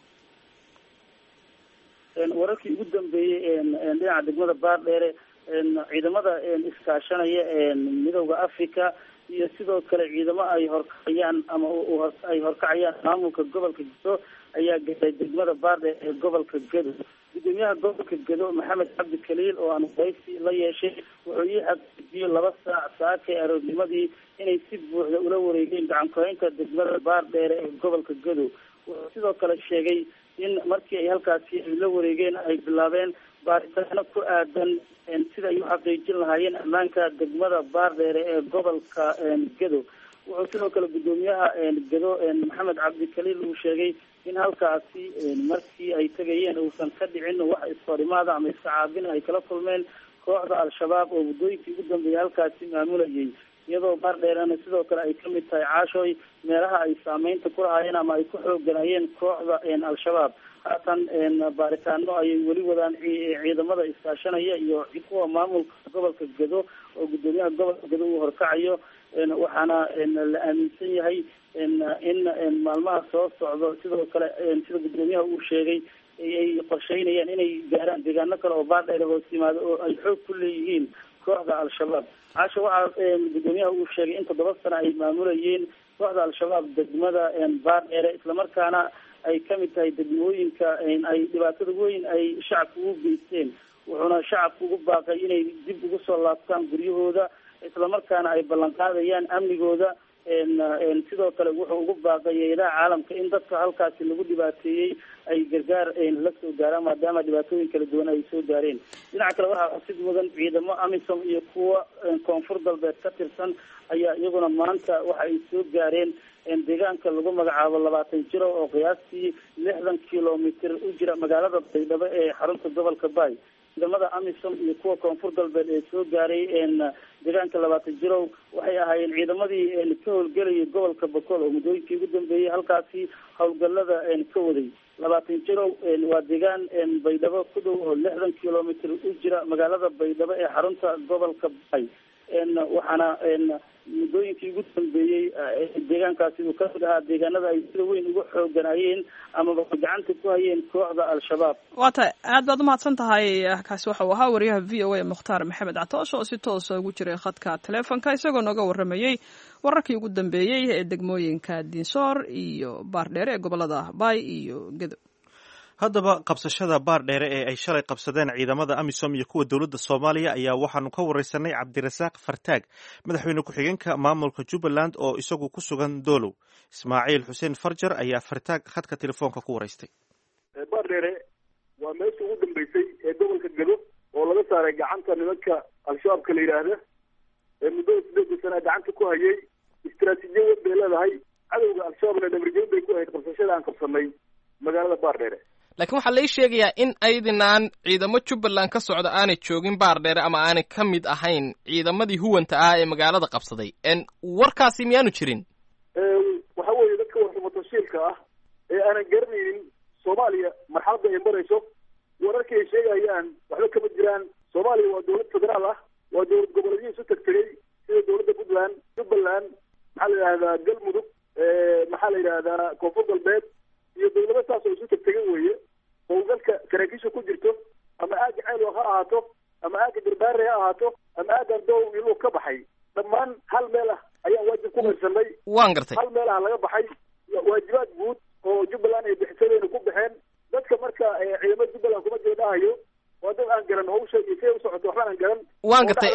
wararkii ugu dambeeyey dhinaca degmada Baar Dheere ciidamada iskaashanaya midowda Africa iyo sidoo kale ciidamo ay horkacayaan ama ay horkacayaan maamulka gobolka Gedo ayaa galay degmada Baar Dheere ee gobolka Gedo. gudoomiyaha gobolka Gedo Maxamed Cabdi Kaliil oo aan qaysi la yeeshay wuxuu ii xaqiijiyay laba saac saakay aroornimadii inay si buuxda ula wareegeen gacan ku-haynta degmada Baar Dheere ee gobolka Gedo. wuxuu sidoo kale sheegay in markii ay halkaasi la wareegeen ay bilaabeen baaritaano ku aadan sida ay u xaqiijin lahaayeen ammaanka degmada Baar Dheere ee gobolka Gedo. wuxuu sidoo kale gudoomiyaha Gedo Maxamed Cabdi Kaliil uu sheegay in halkaasi markii ay tagayeen uusan ka dhicin wax isfarimaada ama iskacaabin ay kala kulmeen kooxda Al-Shabaab oo muddooyinkii ugu dambeeyay halkaasi maamulayay, iyadoo Baar Dheerena sidoo kale ay kamid tahay caashooy meelaha ay saameynta ku lahaayeen ama ay ku xooganaayeen kooxda Al-Shabaab. haatan baaritaano ayay weli wadaan ciidamada iskaashanaya iyo kuwa maamulka gobolka Gedo oo gudoomiyaha gobolka Gedo uu horkacayo. waxaana la aaminsan yahay in maalmaha soo socdo sidoo kale sida gudoomiyaha uu sheegay ay qorsheynayaan inay gaaraan deegaano kale oo Baar Dheere hoos yimaado oo ay xoog ku leeyihiin kooxda Al-Shabaab. caasha waxaa gudoomiyaha uu sheegay in toddoba sano ay maamulayeen kooxda Al-Shabaab degmada Baar Dheere, islamarkaana ay kamid tahay degmooyinka ay dhibaatada weyn ay shacabka ugu geysteen. wuxuuna shacabka ugu baaqay inay dib ugu soo laabtaan guryahooda islamarkaana ay ballan qaadayaan amnigooda. sidoo kale wuxuu ugu baaqay hay'adaha caalamka in dadka halkaasi lagu dhibaateeyey ay gargaar la soo gaaraan maadaama dhibaatooyin kala duwan ay soo gaareen. dhinaca kale waxaa xusid mudan ciidamo amisom iyo kuwa koonfur galbeed ka tirsan ayaa iyaguna maanta waxa ay soo gaareen deegaanka lagu magacaabo labaatan jiro oo qiyaastii lixdan kilomitir u jira magaalada Baydhabo ee xarunta gobolka Bay. ciidamada amisom iyo kuwa koonfur galbeed ee soo gaaray deegaanka labaatan jirow waxay ahaayeen ciidamadii ka howlgelayay gobolka bokool oo muddooyinkii ugu dambeeyey halkaasi howlgalada ka waday. labaatan jirow waa deegaan baydhabo ku dhow oo lixdan kilomitr u jira magaalada baydhabo ee xarunta gobolka bay, waxaana muddooyinkii ugu dambeeyey deegaankaasi uu kamid ahaa deegaanada ay sida weyn uga xooganayeen amaba gacanta ku hayeen kooxda al-shabaab. waa tahay aad baad umahadsan tahay. kaasi waxa uu ahaa wariyaha v o a mukhtaar maxamed catoosh oo si toosa ugu jiray khadka taleefonka isagoo nooga waramayey wararkii ugu dambeeyey ee degmooyinka Dinsoor iyo Baardheere ee gobolada Bay iyo Gedo. haddaba qabsashada Baardheere ee ay shalay qabsadeen ciidamada amisom iyo kuwa dowladda Soomaaliya ayaa waxaanu ka wareysanay Cabdirasaaq Fartaag, madaxweyne ku-xigeenka maamulka Jubbaland oo isagu ku sugan Doolow. Ismaaciil Xuseen Farjar ayaa Fartaag khadka telefoonka ku wareystay. Baardheere waa meeshii ugu dambeysay ee gobolka Gedo oo laga saaray gacanta nimanka al-shabaabka la yiraahdo ee muddo siddeed sano gacanta ku hayay. istiraatiijiyad bay leedahay cadowga al-shabaabna dhabarjoob bay ku ahayd qabsashada aan qabsanay magaalada Baardheere. laakiin waxaa la sheegayaa in aydinaan ciidamo Jubbaland ka socda aanay joogin Baardheere ama aanay ka mid ahayn ciidamadii huwanta ah ee magaalada qabsaday. en warkaasi miyaanu jirin? waxa weeye dadka warxumatashiilka ah ee aanan garanaynin Soomaaliya marxaladda ay marayso wararka ay sheegayaan waxba kama jiraan. Soomaaliya waa dowlad federaal ah, waa dowlad goboleedyo isu tagtagay sida dowladda Puntland, Jubbaland, maxaa la yidhahdaa Galmudug, maxaa la yidhahdaa Koonfur Galbeed iyo dowlado taas oo isu tagtagay weeye. howlgalka saraakiisha ku jirto ama aaga ceel ha ahaato ama aaga darbaare ha ahaato ama aaga dow iluu ka baxay dhammaan hal meel ah ayaan waajib ku marsanay. waan gartay hal meel ah laga baxay waajibaad guud oo Jubbaland ay bixisadeen ku baxeen. dadka marka ciidamada Jubbaland kuma jiro dhahayo waa dad aan garan hawsha iyo sida u socoto waxba aan garan. waan gartay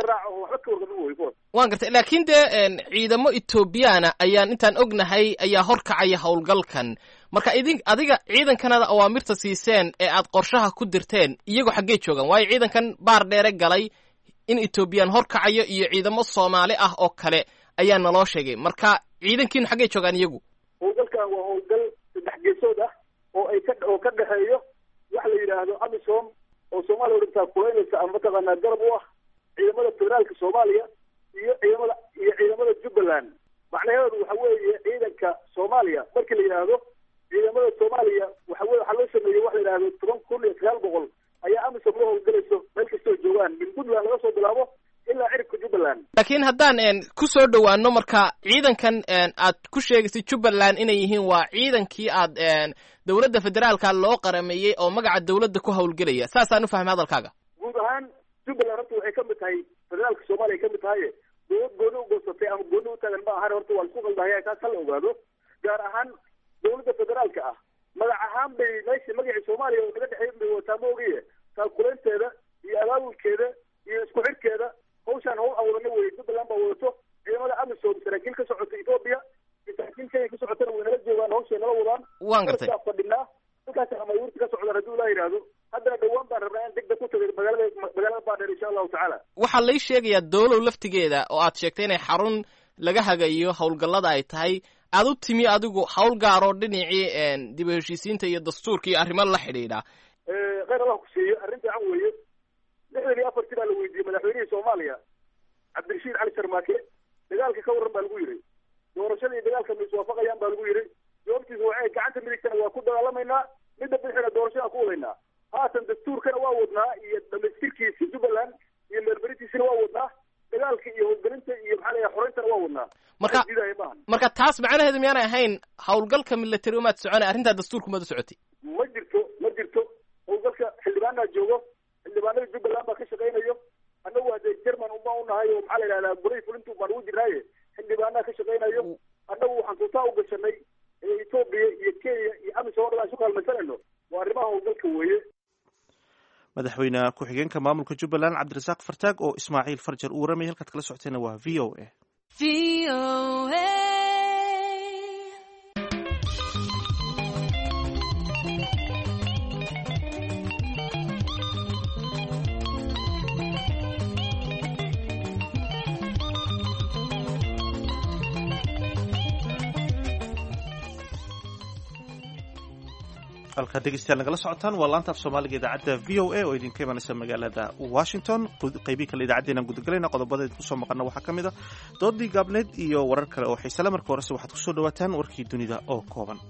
waan gartay laakiin dee ciidamo Ethiopiana ayaan intaan ognahay ayaa horkacaya howlgalkan. marka idin adiga ciidankanada awaamirta siiseen ee aad qorshaha ku dirteen iyagu xaggee joogan? waayo ciidankan Baardheere galay in Ethiopian horkacayo iyo ciidamo Soomaali ah oo kale ayaa naloo sheegay. marka ciidankiinu xaggee joogaan iyagu? howlgalkan waa howlgal saddex geesood ah oo ay ka oo ka dhaxeeyo wax la yiraahdo AMISOM oo Soomaaliya ururta kuleynaysa ama mataqaanaa garab u ah ciidamada federaalka Soomaaliya iyo ciidamada iyo ciidamada Jubbaland. macnaheedu waxa weeye ciidanka Soomaaliya markii la yiraahdo ciidamada Soomaaliya waxa weeye waxa loo sameeyay wax la yiraahdo toban kun iyo sagaal boqol ayaa AMISOM loo howlgalayso meel kastoo joogaan min Puntland laga soo bilaabo ilaa ciribka Jubbaland. laakiin haddaan ku soo dhawaano marka ciidankan aad ku sheegaysay Jubbaland inay yihiin waa ciidankii aad dowladda federaalka loo qarameeyay oo magaca dowladda ku howlgelaya, saasaan u fahmay hadalkaaga. guud ahaan Jubbaland horta waxay ka mid tahay federaalka Soomaaliya ka mid tahay dowlad gooni u goosatay ama gooni u taagan ma aha. horta waa isku qaldahay taas la ogaado. gaar ahaan dowladda federaalka ah magac ahaan bay meeshii magacii Soomaaliya oo naga dhexeeyay bay wataa moogiye taakuleynteeda iyo abaabulkeeda iyo isku xirkeeda hawshaan hawl awrana weeye. Jubbaland baa wadato ciidamada AMISOM saraakiil ka socota Ethiopia iyo saraakiil Kenya ka socotana way nala joogaan hawshay nala wadaan. waan gartay fadhinaa halkaas ama yurti ka socda haddii la yiraahdo haddana dhawaan baan rabnaa in degdeg ku tagay magaalada magaalada Baardheere insha Allahu tacaala. waxaa la sheegayaa Doolow laftigeeda oo aad sheegtay inay xarun laga hagayo howlgallada ay tahay. aad u timi adigu hawl gaaro dhinacii dib u heshiisiinta iyo dastuurka iyo arrimo la xidhiidha. ee khayr Allah ku siiyo arrinta aan weeye lixdan iyo afar tii la weydiiyay madaxweynaha Soomaaliya Cabdirashiid Cali Sharmaake dagaalka ka waran baa lagu yiri doorashada iyo dagaalka ma iswaafaqayaan baa lagu yiri. jawaabtiisu waxay gacanta midigtana waa ku dagaalamaynaa midda bixina doorashada ku wadaynaa. haatan dastuurkana waa wadnaa iyo dhamaystirkiisa Jubbaland iyo meelbaritiisana waa wadnaa. dagaalka iyo howlgelinta iyo maxaa la yiraahdaa xoreyntana waa wadnaa. marka marka taas macnaheedu miyaanay ahayn howlgalka military umaad soconay arrintaa dastuurku maad u socotay? ma jirto ma jirto howlgalka xildhibaanaa joogo xildhibaanada Jubbaland baa ka shaqaynayo. annagu waa German uma u nahay oo maxaa la yiraahdaa guray fulintu baan ugu jirnaaye xildhibaanaa ka shaqaynayo. annagu waxaan sultaa u gashanay Ethiopia iyo Kenya iyo AMISOM oo dhan isu kaalmaysanayno waa arrimaha howlgalka weeye. madaxweyne ku-xigeenka maamulka Jubbaland Cabdirasaaq Fartaag oo Ismaaciil Farjar uu waramay. halkaad kala socotayna waa V O A. V O A. halkaad dhegeystayaal nagala socotaan waa laanta af soomaaliga idaacadda v o a oo idinka imanaysa magaalada washington. qeybii kale idaacaddeenaan gudagalayna qodobadeed kusoo maqana waxaa ka mid a doodii gaabneed iyo warar kale oo xiisale. marka horese waxaad kusoo dhawaataan warkii dunida oo kooban.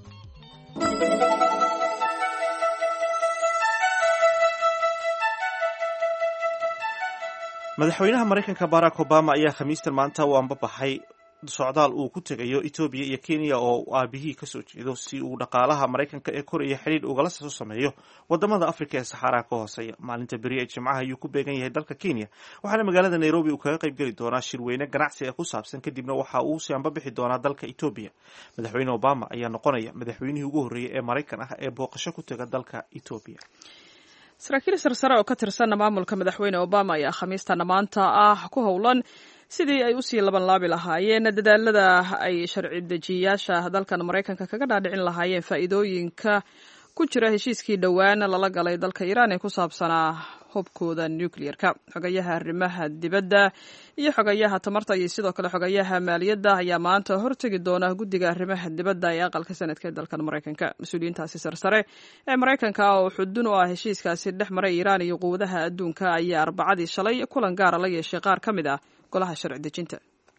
madaxweynaha maraykanka barack obama ayaa khamiistan maanta u ambabaxay socdaal uu ku tegayo etoobiya iyo kenya oo aabihii kasoo jeedo si uu dhaqaalaha maraykanka ee koraya xidhiidh ugala soo sameeyo wadamada afrika ee saxaaraha ka hooseeya. maalinta beri ee jimcaha ayuu ku beegan yahay dalka kenya, waxaana magaalada nairobi uu kaga qayb geli doonaa shirweyne ganacsi ee ku saabsan, kadibna waxa uu si ambabixi doonaa dalka etoobiya. madaxweyne obama ayaa noqonaya madaxweynihii ugu horreeyey ee maraykan ah ee booqasho ku tega dalka etoobiya. saraakiil sarsare oo ka tirsan maamulka madaxweyne obama ayaa khamiistana maanta ah ku howlan sidii ay usii laban laabi lahaayeen dadaalada ay sharci dejiyayaasha dalkan maraykanka kaga dhaadhicin lahaayeen faa'iidooyinka ku jira heshiiskii dhowaan lala galay dalka iiraan ee ku saabsanaa hubkooda nucleer-ka. xogayaha arrimaha dibadda iyo xogayaha tamarta iyo sidoo kale xogayaha maaliyadda ayaa maanta hortegi doona guddiga arrimaha dibadda ee aqalka sanadka ee dalkan maraykanka. mas-uuliyiintaasi sarsare ee maraykanka oo xudun u ah heshiiskaasi dhex maray iiraan iyo quwadaha adduunka ayaa arbacadii shalay kulan gaara la yeeshay qaar ka mid ah golaha sharci dejinta.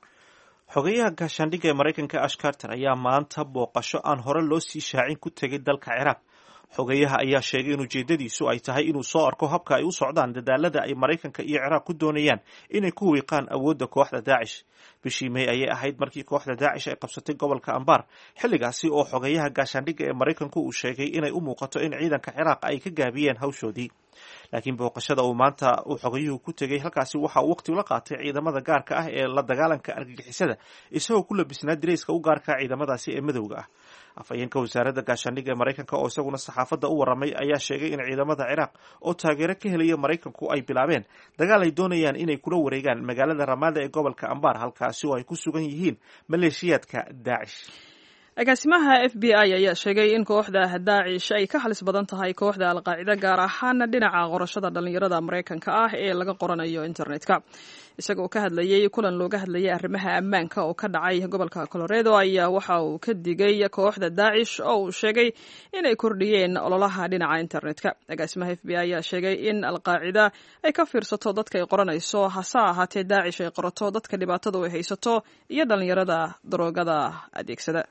xogayaha gaashaandhigga ee maraykanka ash carter ayaa maanta booqasho aan hore loo sii shaacin ku tegay dalka ciraaq. xogayaha ayaa sheegay in ujeedadiisu ay tahay inuu soo arko habka ay u socdaan dadaalada ay maraykanka iyo ciraaq ku doonayaan inay ku wiiqaan awoodda kooxda daacish. bishii may ayay ahayd markii kooxda daacish ay qabsatay gobolka ambar, xilligaasi oo xogayaha gaashaandhigga ee maraykanku uu sheegay inay u muuqato in ciidanka ciraaq ay ka gaabiyeen hawshoodii. laakiin booqashada uu maanta uu xogayuhu ku tegay halkaasi waxa uu waqti la qaatay ciidamada gaarka ah ee la dagaalanka argagixisada, isagoo ku labisnaa dirayska u gaarka ciidamadaasi ee madowga ah. afhayeenka wasaaradda gaashaandhigga ee maraykanka oo isaguna saxaafadda u warramay ayaa sheegay in ciidamada ciraaq oo taageero ka helaya maraykanku ay bilaabeen dagaal ay doonayaan inay kula wareegaan magaalada ramaada ee gobolka ambar, halkaasi oo ay ku sugan yihiin maleeshiyaadka daacish. agaasimaha f b i ayaa sheegay in kooxda daacish ay ka halis badan tahay kooxda alqaacida, gaar ahaan dhinaca qorashada dhalinyarada maraykanka ah ee laga qoranayo internetka. isagoo ka hadlayay kulan looga hadlayay arrimaha ammaanka oo ka dhacay gobolka colorado ayaa waxa uu ka digay kooxda daacish oo uu sheegay inay kordhiyeen ololaha dhinaca internetka. agaasimaha f b i ayaa sheegay in alqaacida ay ka fiirsato dadka ay qoranayso, hase ahaatee daacish ay qorato dadka dhibaatada ay haysato iyo dhalinyarada daroogada adeegsada.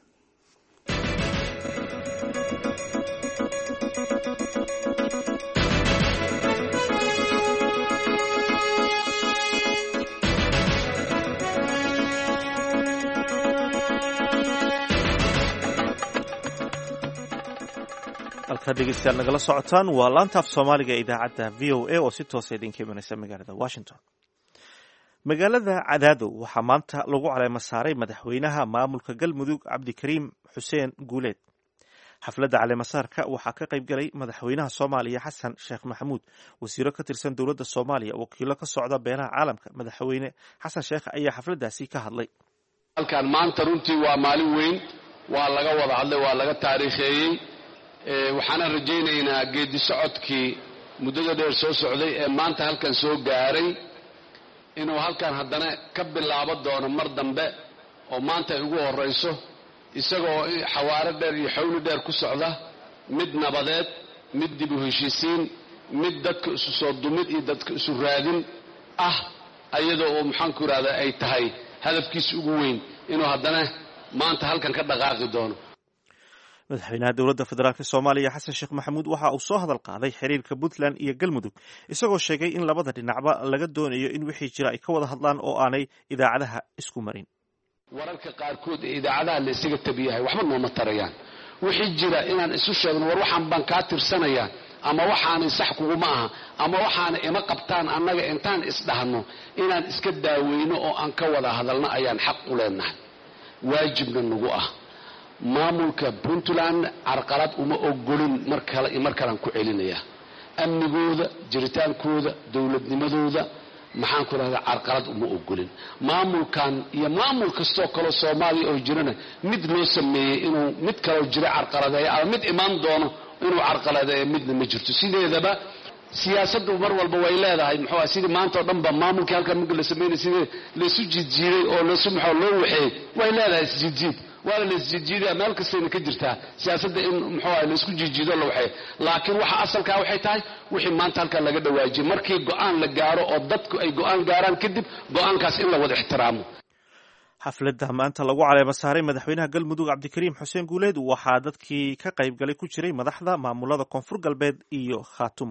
halkaad dhegeystayaal nagala socotaan waa laanta af soomaaliga ee idaacadda v o a oo si toosa idinka imanaysa magaalada washington. magaalada cadaadow waxaa maanta lagu caleema saaray madaxweynaha maamulka galmudug cabdikariim xuseen guuleed. xafladda caleemasaarka waxaa ka qayb galay madaxweynaha soomaaliya xasan sheekh maxamuud, wasiiro ka tirsan dowladda soomaaliya, wakiilo ka socda beelaha caalamka. madaxweyne xasan sheekh ayaa xafladdaasi ka hadlay. halkan maanta runtii waa maalin weyn, waa laga wada hadlay, waa laga taariikheeyey. waxaana rajaynaynaa geedi socodkii muddada dheer soo socday ee maanta halkan soo gaaray inuu halkan haddana ka bilaabo doono mar dambe, oo maanta ay ugu horrayso, isagoo xawaaro dheer iyo xawli dheer ku socda, mid nabadeed, mid dib u heshiisiin, mid dadka isu soo dumid iyo dadka isu raadin ah, ayadoo uu maxaanku idhahda ay tahay hadafkiisa ugu weyn inuu haddana maanta halkan ka dhaqaaqi doono. madaxweynaha dowladda federaalk soomaaliya xasan sheekh maxamuud waxa uu soo hadal qaaday xiriirka puntland iyo galmudug, isagoo sheegay in labada dhinacba laga doonayo in wixii jira ay ka wada hadlaan oo aanay idaacadaha isku marin. wararka qaarkood ee idaacadaha la isaga tabiyahay waxba nooma tarayaan. wixii jira inaan isu sheegno, war waxaan baan kaa tirsanayaa, ama waxaanay sax kuguma aha, ama waxaana ima qabtaan, annaga intaan isdhahno inaan iska daaweyno oo aan ka wada hadalno ayaan xaq u leenahay, waajibna nagu ah. maamulka puntland carqalad uma ogolin, mar kale iyo mar kalean ku celinayaa. amnigooda, jiritaankooda, dowladnimadooda maxaan ku rahdaa carqalad uma ogolin. maamulkan iyo maamul kastoo kaloo soomaaliya oo jirana mid loo sameeyey inuu mid kaloo jira carqaladeeyo ama mid imaan doono inuu carqaladeeyo midna ma jirto. sideedaba siyaasaddu mar walba way leedahay muxuu ah sidii maanta oo dhan ba maamulkii halkan marka la sameynay sidii laysu jiidjiiday oo laysu maxaa loo waxeeyey way leedahay isjiidjiid. waa la isjijiidaa meel kastayna ka jirtaa siyaasadda in muxuu ahay la isku jijiido la waxay laakiin waxa asalkaa waxay tahay wixii maanta halkaa laga dhawaajiyey markii go'aan la gaaro oo dadku ay go'aan gaaraan kadib go'aankaas in la wada ixtiraamo. xafladda maanta lagu caleema saaray madaxweynaha galmudug cabdikariim xuseen guuleed waxaa dadkii ka qayb galay ku jiray madaxda maamulada koonfur galbeed iyo khaatumo.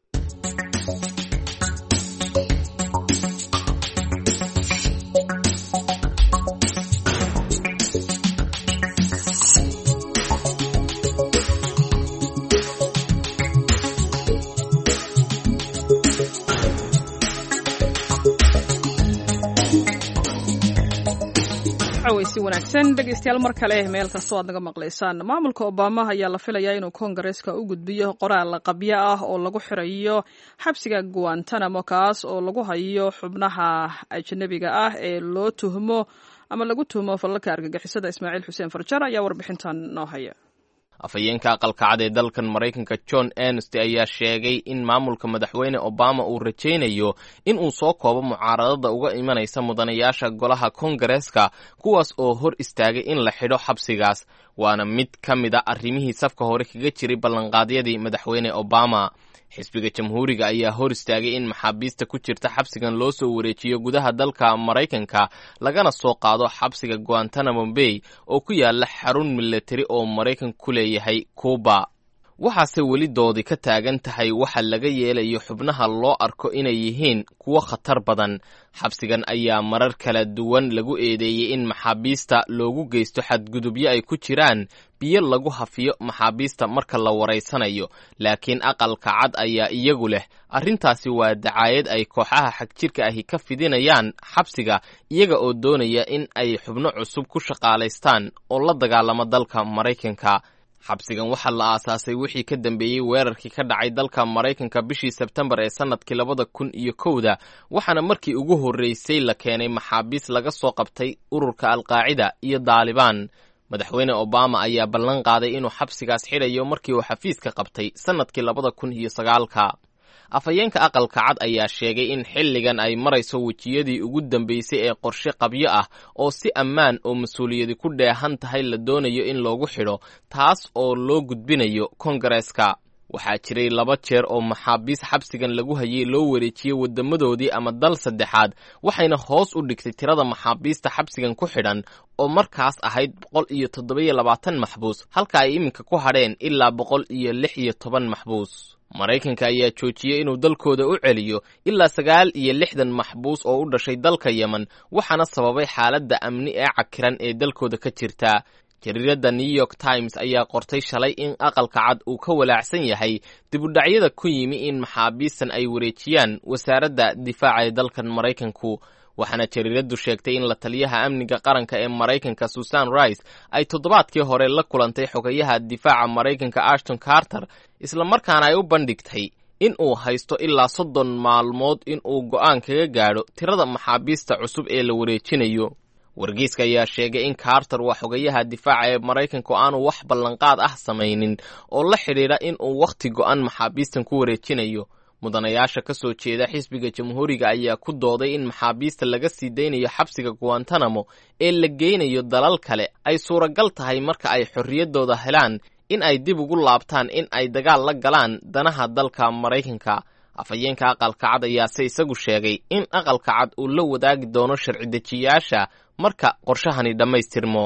si wanaagsan dhegeystayaal mar kale meel kastoo aad naga maqlaysaan. maamulka Obama ayaa la filayaa inuu Kongareeska u gudbiyo qoraal qabyo ah oo lagu xirayo xabsiga Guantanamo kaas oo lagu hayo xubnaha ajnabiga ah ee loo tuhmo ama lagu tuhmo falalka argagixisada. Ismaaciil Xuseen Farjar ayaa warbixintan noo haya. afhayeenka aqalka cad ee dalkan Maraykanka John Ernst ayaa sheegay in maamulka madaxweyne Obama uu rajaynayo in uu soo koobo mucaaradada uga imanaysa mudanayaasha golaha Kongareeska kuwaas oo hor istaagay in la xidho xabsigaas, waana mid ka mid a arrimihii safka hore kaga jiray ballanqaadyadii madaxweyne Obama. xisbiga jamhuuriga ayaa hor istaagay in maxaabiista ku jirta xabsigan loo soo wareejiyo gudaha dalka Maraykanka lagana soo qaado xabsiga Guantanamo Bay oo ku yaala xarun military oo Maraykanku ku leeyahay Cuba. waxaase weli doodi ka taagan tahay waxa laga yeelayo xubnaha loo arko inay yihiin kuwo khatar badan. xabsigan ayaa marar kala duwan lagu eedeeyey in maxaabiista loogu geysto xadgudubyo ay ku jiraan biyo lagu hafiyo maxaabiista marka la waraysanayo, laakiin aqalka cad ayaa iyagu leh arrintaasi waa dacaayad ay kooxaha xagjirka ahi ka fidinayaan xabsiga iyaga oo doonaya in ay xubno cusub ku shaqaalaystaan oo la dagaalamo dalka Maraykanka. xabsigan waxaa la aasaasay wixii ka dambeeyey weerarkii ka dhacay dalka Maraykanka bishii Sebtembar ee sanadkii labada kun iyo kowda, waxaana markii ugu horreysay la keenay maxaabiis laga soo qabtay ururka Al-Qaacida iyo Daalibaan. madaxweyne Obama ayaa ballan qaaday inuu xabsigaas xidhayo markii uu xafiiska qabtay sanadkii labada kun iyo sagaalka. afhayeenka aqalka cad ayaa sheegay in xilligan ay marayso wejiyadii ugu dambeysay ee qorshe qabyo ah oo si ammaan oo mas-uuliyadi ku dheehan tahay la doonayo in loogu xidho, taas oo loo gudbinayo Kongareeska. waxaa jiray laba jeer oo maxaabiis xabsigan lagu hayay loo wareejiyey wadamadoodii ama dal saddexaad, waxayna hoos u dhigtay tirada maxaabiista xabsigan ku xidhan oo markaas ahayd boqol iyo toddobiyo labaatan maxbuus, halka ay iminka ku hadheen ilaa boqol iyo lix iyo toban maxbuus. Maraykanka ayaa joojiyey inuu dalkooda u celiyo ilaa sagaal iyo lixdan maxbuus oo u dhashay dalka Yemen, waxaana sababay xaaladda amni ee cakiran ee dalkooda ka jirta. jariiradda New York Times ayaa qortay shalay in aqalka cad uu ka walaacsan yahay dib u dhacyada ku yimi in maxaabiistan ay wareejiyaan wasaaradda difaaca ee dalkan Maraykanku. waxaana jariiraddu sheegtay in la taliyaha amniga qaranka ee Maraykanka Susan Rice ay toddobaadkii hore la kulantay xogayaha difaaca Maraykanka Ashton Carter, isla markaana ay u bandhigtay in uu haysto ilaa soddon maalmood in uu go'aan kaga gaadho tirada maxaabiista cusub ee la wareejinayo. wargeyska ayaa sheegay in Carter waa xogayaha difaaca ee Maraykanku aanu wax ballanqaad ah samaynin oo la xidhiidha in uu wakhti go'an maxaabiistan ku wareejinayo. mudanayaasha ka soo jeeda xisbiga jamhuuriga ayaa ku dooday in maxaabiista laga sii daynayo xabsiga Guantanamo ee la geynayo dalal kale ay suuragal tahay marka ay xorriyaddooda helaan in ay dib ugu laabtaan in ay dagaal la galaan danaha dalka Maraykanka. afhayeenka aqalka cad ayaase isagu sheegay in aqalka cad uu la wadaagi doono sharci dejiyaasha marka qorshahani dhammaystirmo.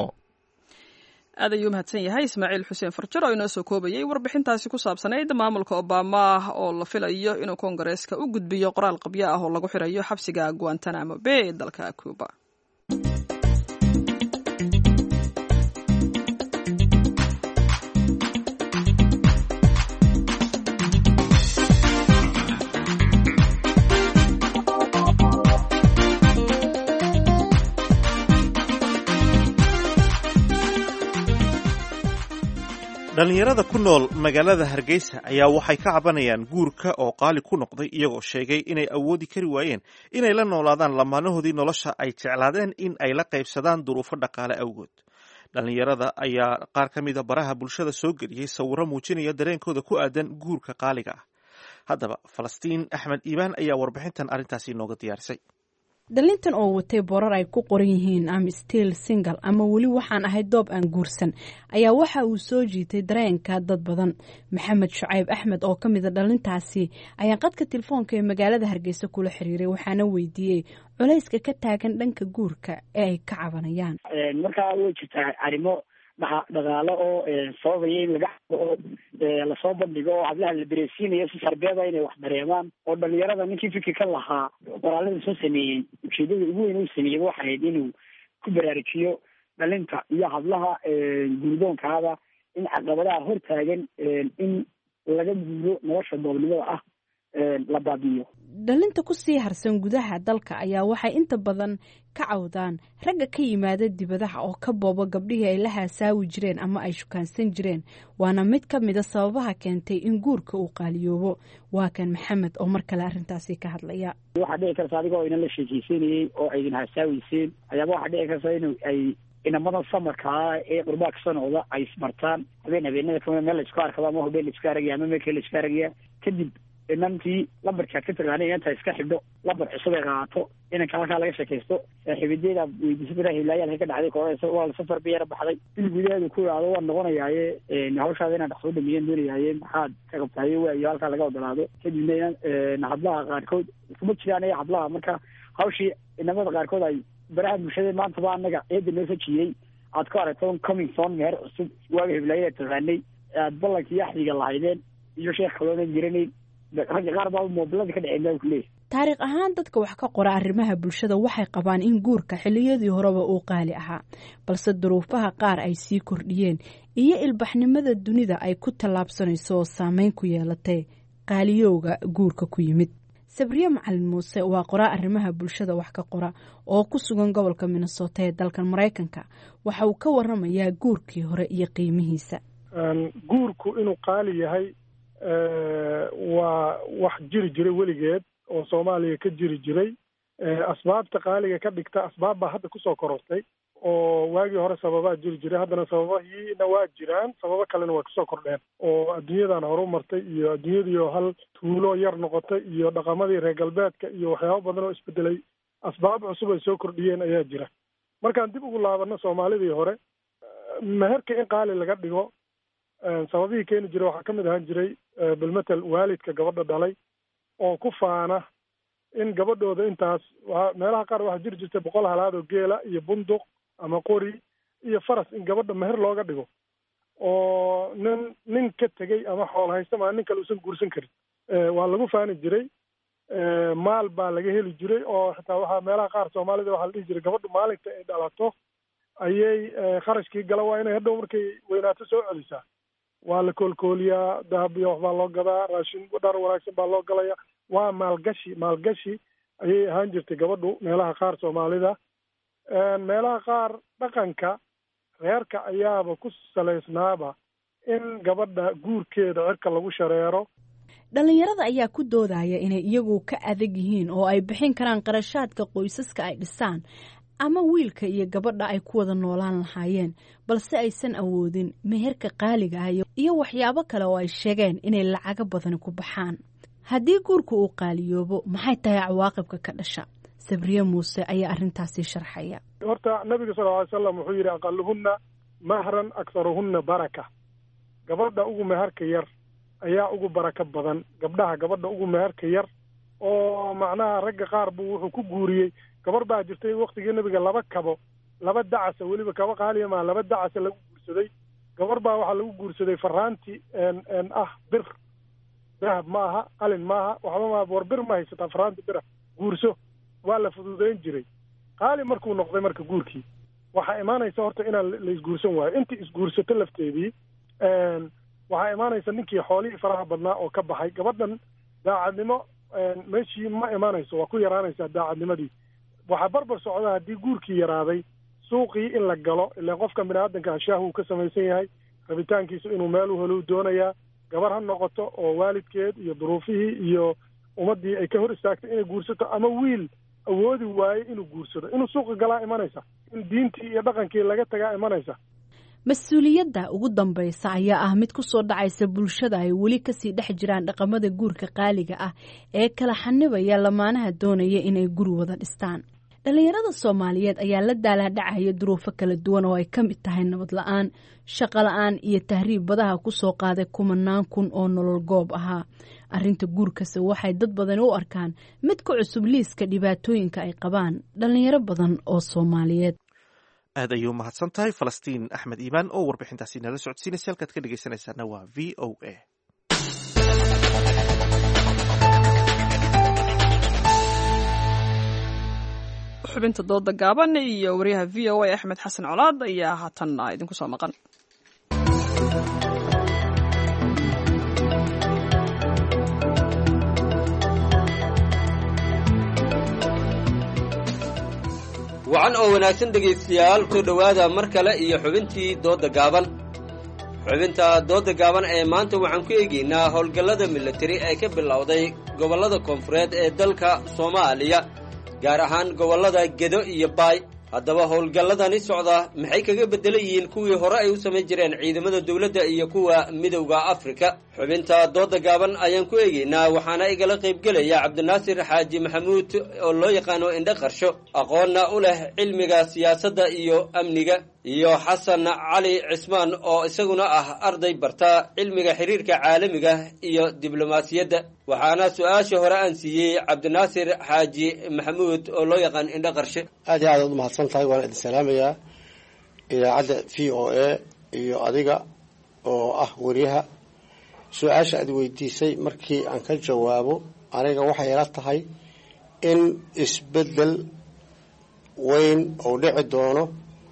aad ayuu mahadsan yahay Ismaaciil Xuseen Farjar oo inoo soo koobayay warbixintaasi ku saabsanayd maamulka Obama oo la filayo inuu Kongareeska u gudbiyo qoraal qabyo ah oo lagu xirayo xabsiga Guantanamo Bay ee dalka Cuba. dhalinyarada ku nool magaalada Hargeysa ayaa waxay ka cabanayaan guurka oo qaali ku noqday, iyagoo sheegay inay awoodi kari waayeen inay la noolaadaan lamaanahoodii nolosha ay jeclaadeen in ay la qaybsadaan duruufo dhaqaale awgood. dhalinyarada ayaa qaar ka mida baraha bulshada soo geliyey sawirro muujinaya dareenkooda ku aadan guurka qaaliga ah. haddaba Falastiin Axmed Iibaan ayaa warbixintan arrintaasi inooga diyaarisay. dhalintan oo watay borar ay ku qoran yihiin am still single ama weli waxaan ahay doob aan guursan ayaa waxa uu soo jiitay dareenka dad badan. maxamed shucayb axmed oo ka mid a dhalintaasi ayaa qadka telefoonka ee magaalada hargeysa kula xiriiray waxaana weydiiyey culayska ka taagan dhanka guurka ee ay ka cabanayaan. markaa way jirtaa arrimo dhaqaalo oo sababaya in laga oo lasoo bandhigo oo hablaha la dareensiinayo si sarbeeda inay wax dareemaan oo dhalinyarada ninkii fikirka lahaa qoraalada soo sameeyey ujeedada ugu weyn uu sameeyey waxay ahayd inuu ku baraarujiyo dhalinta iyo hablaha guurdoonkaada in caqabadaha hor taagan in laga guuro nolosha doobnimada ah la baabiyo. dhalinta ku sii harsan gudaha dalka ayaa waxay inta badan ka cawdaan ragga ka yimaada dibadaha oo ka booba gabdhihii ay la haasaawi jireen ama ay shukaansan jireen waana mid ka mida sababaha keentay in guurka uu qaaliyoobo. waa kan maxamed oo mar kale arrintaasi ka hadlaya. waxaa dhici karta adigoo ina la sheekeysanayey oo aydin haasaaweyseen ayaaba waxaa dhici karta in ay inamadan samarkaa ee qurbaa ka sanooda ay ismartaan habeen habeenada kamida meel la isku arkado ama hobeen la isku aragaya ama meelkee la isku aragaya kadib inantii lambarkaad ka taqaanay inanta iska xidho lambar cusub ay qaato inanka halkaa laga sheekaysto saaxiibadeeda weydiisada hilaaya halka ka dhacday kooreysa waa la safar beera baxday bil gudaheedu ku yidhaahdo waan noqonayaaye hawshaada inaan dhaqsoo dhameeyan doonayaaye maxaad ka qabtaaye waayo halkaa laga ogolaado kadibna inan hablaha qaarkood kuma jiraan ee hablaha marka hawshii inamada qaarkood ay baraha bulshada maantaba anaga eeda noo sajiyey aad ku aragto coming son meher cusub waaga hilaayada taqaanay aad ballankii yaxdiga lahaydeen iyo sheekh kaloonan jiranayn ragga qaar baa moobilada ka dhaceen baa ku leeyahay. taariikh ahaan dadka wax ka qora arrimaha bulshada waxay qabaan in guurka xilliyadii horeba uu qaali ahaa balse duruufaha qaar ay sii kordhiyeen iyo ilbaxnimada dunida ay ku tallaabsanayso oo saameyn ku yeelatay qaaliyowga guurka ku yimid. sabriye macalin muuse waa qoraa arrimaha bulshada wax ka qora oo ku sugan gobolka minnesota ee dalkan maraykanka waxa uu ka waramayaa guurkii hore iyo qiimihiisa. guurku inuu qaali yahay waa wax jiri jiray weligeed oo soomaaliya ka jiri jiray. asbaabta qaaliga ka dhigta asbaab baa hadda kusoo korortay oo waagii hore sababaa jiri jiray haddana sababahiina waa jiraan sababo kalena waa kusoo kordheen oo adduunyadan horu martay iyo adduunyadii oo hal tuulo yar noqotay iyo dhaqamadii reer galbeedka iyo waxyaabo badan oo isbedelay asbaab cusub ay soo kordhiyeen ayaa jira. markaan dib ugu laabano soomaalidii hore meherka in qaali laga dhigo sababihii keeni jiray waxaa ka mid ahaan jiray bilmetel waalidka gabadha dhalay oo ku faana in gabadhooda intaas meelaha qaar waxaa jiri jirtay boqol halaad oo geela iyo bunduq ama qori iyo faras in gabadha meher looga dhigo oo nin nin ka tegey ama xool haysta maa nin kale uusan guursan karin waa lagu faani jiray. maal baa laga heli jiray oo xitaa waxaa meelaha qaar soomaalida waxaa la dhihi jiray gabadhu maalinta ay dhalato ayay kharashkii gala waa inay hadhow markay weynaato soo celisaa. waa la koolkooliyaa dahab iyo waxbaa loo gadaa raashin dhar wanaagsan baa loo galaya waa maalgashi maalgashi ayay ahaan jirtay gabadhu meelaha qaar soomaalida. meelaha qaar dhaqanka reerka ayaaba ku salaysnaaba in gabadha guurkeeda cirka lagu shareero. dhalinyarada ayaa ku doodaya inay iyagu ka adag yihiin oo ay bixin karaan qarashaadka qoysaska ay dhisaan ama wiilka iyo gabadha ay ku wada noolaan lahaayeen balse aysan awoodin meherka qaaliga ah iyo waxyaabo kale oo ay sheegeen inay lacago badani ku baxaan. haddii guurka uu qaaliyoobo maxay tahay cawaaqibka ka dhasha? sabriye muuse ayaa arrintaasi sharxaya. horta nabiga sal ly slam wuxuu yidhi aqaluhunna mahran akharuhunna baraka. gabadha ugu meherka yar ayaa ugu barako badan gabdhaha gabadha ugu meherka yar oo macnaha ragga qaar buu wuxuu ku guuriyey gabar baa jirtay waktigii nabiga laba kabo laba dacasa weliba kaba qaaliya maa laba dacasa lagu guursaday. gabar baa waxaa lagu guursaday faraanti n ah bir dahab ma aha qalin maaha waxba ma war bir ma haysataa faraanti bira guurso waa la fududeyn jiray. qaali markuu noqday marka guurkii waxaa imaanaysa horta inaan la isguursan waayo intii isguursato lafteedii waxaa imaanaysa ninkii xoolihii faraha badnaa oo ka baxay gabadhan daacadnimo meeshii ma imaanayso waa ku yaraanaysaa daacadnimadii. waxaa barbar socda haddii guurkii yaraaday suuqii in la galo ilaan qofka biniaadanka ashaahu uu ka samaysan yahay rabitaankiisu inuu meel u helo doonayaa gabar ha noqoto oo waalidkeed iyo duruufihii iyo ummaddii ay ka hor istaagtay inay guursato ama wiil awoodi waaye inuu guursado inuu suuqa galaa imanaysa in diintii iyo dhaqankii laga tagaa imanaysa. mas-uuliyadda ugu dambaysa ayaa ah mid ku soo dhacaysa bulshada ay weli kasii dhex jiraan dhaqamada guurka qaaliga ah ee kala xanibaya lamaanaha doonaya inay guri wada dhistaan. dhallinyarada soomaaliyeed ayaa la daalaadhacaya duruufo kala duwan oo ay ka mid tahay nabad la-aan shaqo la-aan iyo tahriib badaha ku soo qaaday kumanaan kun oo nolol goob ahaa arrinta guurkase waxay dad badani u arkaan mid ka cusub liiska dhibaatooyinka ay qabaan dhallinyaro badan oo soomaaliyeed. aad ayuu mahadsan tahay falastiin axmed iimaan oo warbixintaasi nala socodsiinaysa halkaad ka dhegaysanaysaana waa v o a. xubinta dooda gaaban iyo wariyaha v o a axmed xasan colaad ayaa haatan idinku soo maqan. wacan oo wanaagsan dhegaystayaal soo dhowaada mar kale iyo xubintii dooda gaaban xubinta dooda gaaban ee maanta waxaan ku eegaynaa howlgallada milatari ee ka bilowday gobollada koonfureed ee dalka soomaaliya gaar ahaan gobollada gedo iyo baay haddaba howlgalladani socda maxay kaga beddelan yihiin kuwii hore ay u samayn jireen ciidamada dawladda iyo kuwa midowda afrika xubinta dooda gaaban ayaan ku eegaynaa waxaana igala qaybgelaya cabdinaasir xaaji maxamuud oo loo yaqaano indho qarsho aqoonna u leh cilmiga siyaasadda iyo amniga iyo xasan cali cismaan oo isaguna ah arday barta cilmiga xiriirka caalamiga iyo diblomaasiyadda waxaana su-aasha hore aan siiyey cabdinaasir xaaji maxamuud oo loo yaqaan indho qarshe. aad iyo aad ad umahadsan tahay waana idin salaamayaa idaacadda v o a iyo adiga oo ah wariyaha su-aasha aad weydiisay markii aan ka jawaabo aniga waxay ila tahay in isbeddel weyn uu dhici doono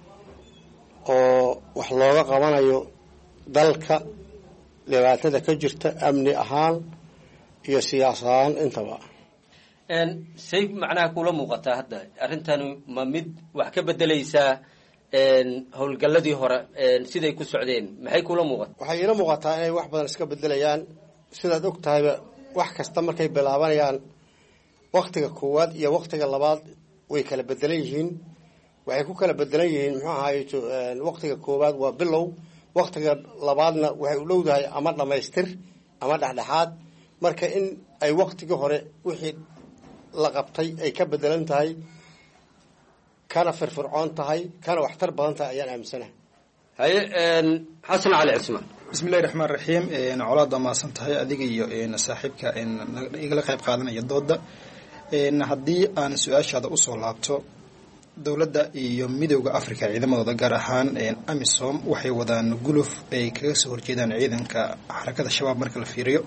oo wax looga qabanayo dalka dhibaatada ka jirta amni ahaan iyo siyaasad ahaan intaba. say macnaha kula muuqataa hadda arrintani ma mid wax ka beddelaysaa howlgalladii hore siday ku socdeen maxay kula muuqata? waxay ila muuqataa inay wax badan iska beddelayaan sidaad og tahayba wax kasta markay bilaabanayaan waktiga koowaad iyo waktiga labaad way kala beddelan yihiin waxay ku kala bedelan yihiin muxuu ahaay waktiga koowaad waa bilow waktiga labaadna waxay u dhowdahay ama dhammaystir ama dhexdhexaad marka in ay waktigii hore wixii la qabtay ay ka bedelan tahay kana firfircoon tahay kana waxtar badan tahay ayaan aaminsanahay. haye xasan cali cismaan. bismillahi raxmaan raxiim colaad waa mahadsan tahay adiga iyo saaxiibka igala qayb qaadanaya dooda haddii aan su-aashaada usoo laabto dowladda iyo midowda africa ciidamadooda gaar ahaan amisom waxay wadaan guluf ay kaga soo horjeedaan ciidanka xarakada shabaab marka la fiiriyo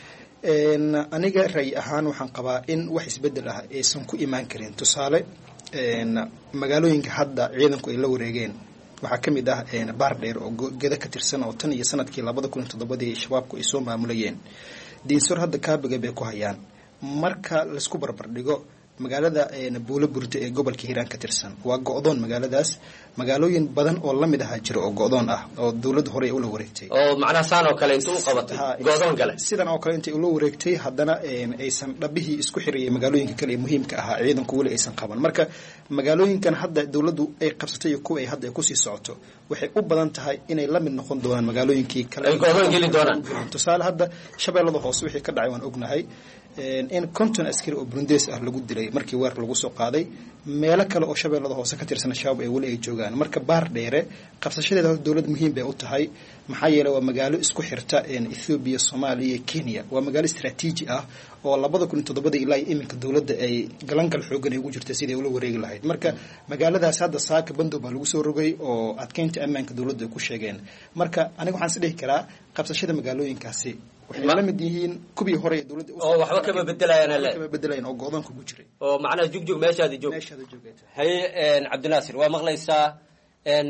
aniga ra'yi ahaan waxaan qabaa in wax isbeddel ah aysan ku imaan karin tusaale magaalooyinka hadda ciidanku ay la wareegeen waxaa ka mid ah baar dheer oo geda ka tirsan oo tan iyo sanadkii labada kun iyo toddobadii shabaabku ay soo maamulayeen diinsor hadda kaabiga bay ku hayaan marka laisku barbar dhigo magaalada buulo burda ee gobolka hiiraan ka tirsan waa go-doon magaaladaas magaalooyin badan oo lamid ahaa jira oo go-doon ah oo dowladda hore ay ula wareegtay oo macnaha saan oo kale intuu u qabatay go-doon gale sidan oo kale intay ula wareegtay haddana aysan dhabihii isku xirayay magaalooyinka kale ee muhiimka ahaa ciidanku weli aysan qaban marka magaalooyinkan hadda dowladdu ay qabsatay iyo kuwa ay hadda ay kusii socoto waxay u badan tahay inay la mid noqon doonaan magaalooyinkii kale ay go-doon geli doonaan tusaale hadda shabeellada hoose wixii ka dhacay waan ognahay in konton askari oo burundees ah lagu dilay markii weer lagu soo qaaday meelo kale oo shabeellada hoose ka tirsan shabaab ay weli ay joogaan marka baar dheere qabsashadeeda dowlad muhiim bay u tahay maxaa yeelay waa magaalo isku xirta Ethiopia Soomaaliya iyo Kenya waa magaalo istiraatiiji ah oo labada kun iyo toddobada ilaa iminka dowladda ay galangal xoogan ay ugu jirtay sidii ula wareegi lahayd marka magaaladaas hadda saaka bandow baa lagu soo rogay oo adkeynta ammaanka dowladda ay ku sheegeen marka aniga waxaan is dhihi karaa qabsashada magaalooyinkaasi waxay la mid yihiin kubii hore ee dowladda oo waxba kama bedelayaan alle kama bedelayaan oo go'doonka ku jiray oo macnaha jugjug meeshaadi joog meeshaadi joogayta hay een Cabdinaasir waa maqlaysaa een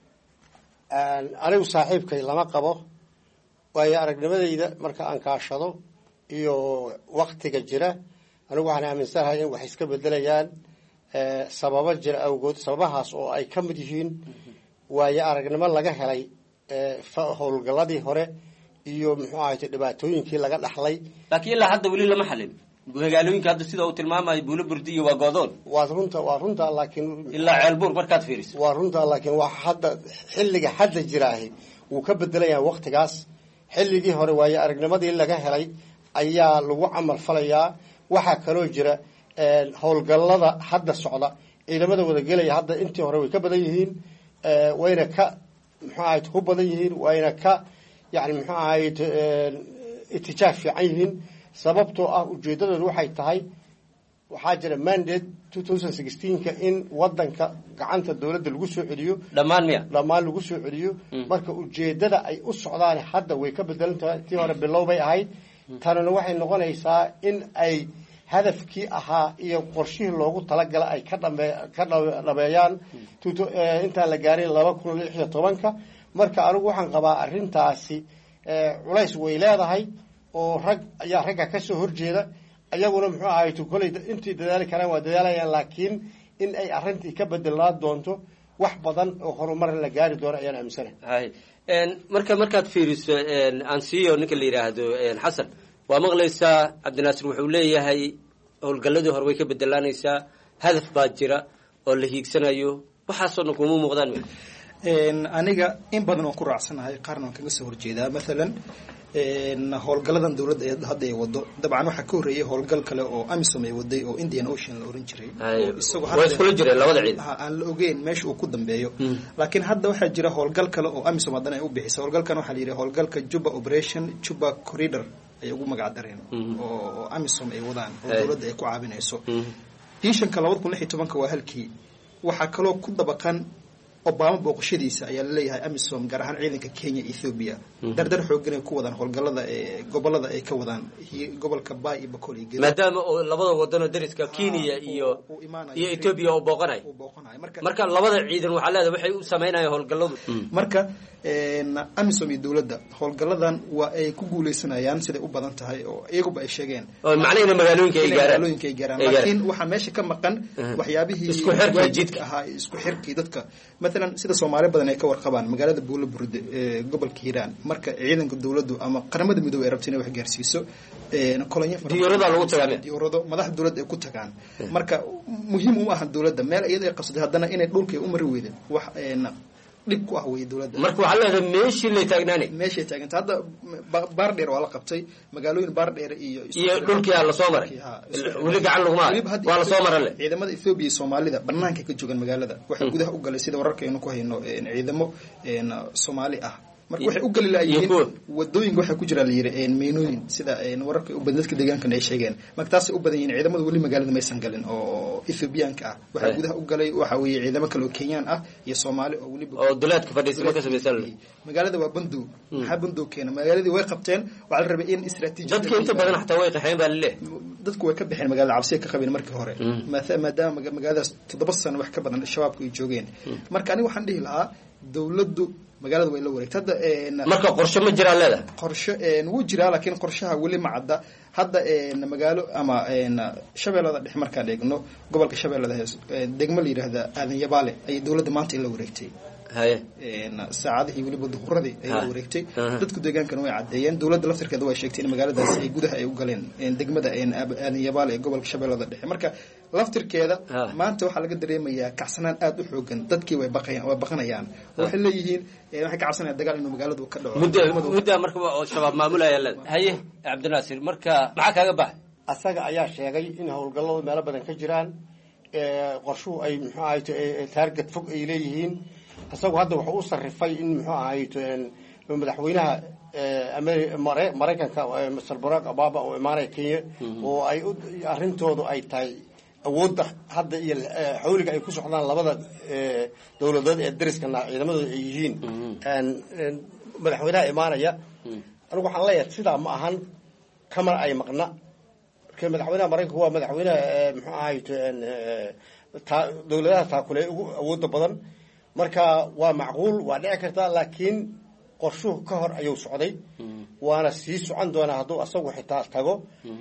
aan anigu saaxiibkay lama qabo waayo aragnimadayda marka aan kaashado iyo waqtiga jira anigu waxaan aaminsanahay in wax iska bedelayaan ee sababo jira awgood sababahaas oo ay ka mid yihiin waayo aragnimo laga helay ee howlgaladii hore iyo muxuu ahayd dhibaatooyinkii laga dhaxlay laakiin ilaa hadda wali lama xalin magaalooyinka hadda sida uu tilmaamay buulo burdiyo waa go'doon waa runta waa runta laakiin ilaa ceelbuur markaad fiiriso waa runta laakiin wax hadda xilliga hadda jiraahay uu ka bedelayaa waqtigaas xilligii hore waayo aragnimadii laga helay ayaa lagu camal falayaa waxa kaloo jira howlgallada hadda socda ciidamada wadagelaya hadda intii hore way ka badan yihiin wayna ka muxuu ahayd ku badan yihiin wayna ka yani muxuu ahayd itijaah fiican yihiin sababtoo ah ujeedadoodu waxay tahay waxaa jira mandate two thousand sixteenka in wadanka gacanta dowladda lagu soo celiyo dhammaan miya dhammaan lagu soo celiyo marka ujeedada ay u socdaan hadda way ka bedelan tahay tii hore bilow bay ahayd tanana waxay noqonaysaa in ay hadafkii ahaa iyo qorshihii loogu talagala ay ka dhame ka dhameeyaan intaan la gaarin laba kun lix iyo tobanka marka anigu waxaan qabaa arrintaasi culays way leedahay oo rag ayaa ragga ka soo horjeeda ayaguna muxuu ahay kolay intii dadaali karaan waa dadaalayaan laakiin in ay arrintii ka bedelaan doonto wax badan oo horumar la gaari doono ayaan aaminsanahay marka markaad fiiriso ansiyo ninka la yidhaahdo xasan waa maqlaysaa cabdinaasir wuxuu leeyahay howlgalladii hore way ka bedelaanaysaa hadaf baa jira oo la hiigsanayo waxaasoo dhan kuma muuqdaan mi aniga in badan waan ku raacsanahay qaarna waan kaga soo horjeedaa maalan howlgaladan dowladda ee hadda ay wado dabcan waxaa ka horreeyay howlgal kale oo amisom ay waday oo indian ocean la oran jiray way iskula jireen labada ciid aan la ogeyn meesha uu ku dambeeyo laakiin hadda waxaa jira howlgal kale oo amisom haddana ay u bixisay howlgalkan waxaa la yidhi howlgalka juba operation juba corridor ay ugu magac dareen oo amisom ay wadaan oo dowladda ay ku caawinayso hiishanka labada kun lix iyo tobanka waa halkii waxaa kaloo ku dabaqan obama booqashadiisa ayaa laleeyahay amisom gaar ahaan ciidanka kenya ethiopia dardar xoogan ay ku wadaan howlgalada ee gobolada ay ka wadaan gobolka bay iyo bakool iyo maadaama oo labada wadano dariska kenya iyo iyo ethiopia oo booqanay marka labada ciidan waxaa leedahay waxay u sameynayaan howlgaladu marka amisom iyo dowladda howlgaladan waa ay ku guuleysanayaan siday u badan tahay oo iyaguba ay sheegeen oo macnaheedu magaalooyinka ay gaaraan magaalooyinka ay gaaraan laakiin waxaa meesha ka maqan waxyaabihii isku xirkii jidka ahaa isku xirkii dadka مثلا sida Soomaali badan ay ka warqabaan magaalada Buulaburde ee gobolka Hiiraan marka ciidanka dawladdu ama qaramada midowga ay rabtay inay wax gaarsiiso ee kolonyo diyaarada lagu tagaan diyaarado madaxda dawladda ay ku tagaan marka muhiim u ah dawladda meel iyada ay qabsaday haddana inay dhulka u mari weydeen wax dhib ku ah way dawladda marka waxa leedahay meeshii la taagnaanay meeshii taaganta hadda baar dheer waa la qabtay magaalooyin baar dheer iyo iyo dhulkii la soo maray wali gacan lagu maaray waa la soo maray ciidamada Ethiopia iyo Soomaalida banaanka ka joogan magaalada waxa gudaha u galay sida wararka aynu ku hayno ciidamo Soomaali ah marka waxay u gali laayeen wadooyinka waxa ku jira la yiri meenooyin sida wararka u badadka deegaanka ay sheegeen marka taas u badan yihiin ciidamada wali magaalada maysan galin oo Ethiopianka ah waxa gudaha u galay waxa weeye ciidamo kale oo Kenyan ah iyo Soomaali oo wali oo duleedka fadhiisay ka sameeysan magaalada waa bandu waxa bandu keena magaaladii way qabteen waxa la rabay in istiraatiiji dadka inta badan xataa way qaxeen baa leh dadku way ka bixeen magaalada cabsi ka qabeen markii hore maadaama magaaladaas toddoba sano wax ka badan shabaabku ay joogeen marka aniga waxaan dhihi lahaa dawladdu magaalada way la wareegtay hadda marka qorshe ma jira leedahay qorshe een wuu jiraa laakiin qorshaha wali ma cadda hadda een magaalo ama een shabeellada dhex markaan eegno gobolka shabeellada degmo la yiraahdo aadan yabaale ay dawladda maanta la wareegtay haye een saacadii waliba duhuradii ay la wareegtay dadku deegaankan way cadeeyeen dawladda laftirkeeda way sheegtay in magaaladaas ay gudaha ay u galeen een degmada een aadan yabaale ee gobolka shabeellada dhex marka laftirkeeda maanta waxa laga dareemayaa kacsanaan aad u xoogan dadkii way baqayaan way baqanayaan waxay leeyihiin waxay ka cabsanayaan dagaal inuu magaaladu ka dhaco muddo muddo marka oo shabaab maamulaya la haye Cabdinaasir marka maxaa kaaga bax asaga ayaa sheegay in howlgalladu meelo badan ka jiraan ee qorshuhu ay muxuu ahayd target fog ay leeyihiin asagu hadda wuxuu u sarrifay in muxuu ahayd madaxweynaha Mareykanka Mister Barack Obama oo imaanay Kenya oo ay arrintoodu ay tahay awoodda hadda iyo xawliga ay ku socdaan labada dawladood ee dariska ciidamadooda ay yihiin madaxweynaha imaanaya anigu waxaan leeyahay sidaa ma ahan kamar ay maqna marka madaxweynaha Mareykanka waa madaxweynaha muxuu ahayd dawladaha taakule ugu awoodda badan marka waa macquul waa dhici kartaa laakiin qorshuhu ka hor ayuu socday waana sii socon doonaa hadduu asagu xitaa tago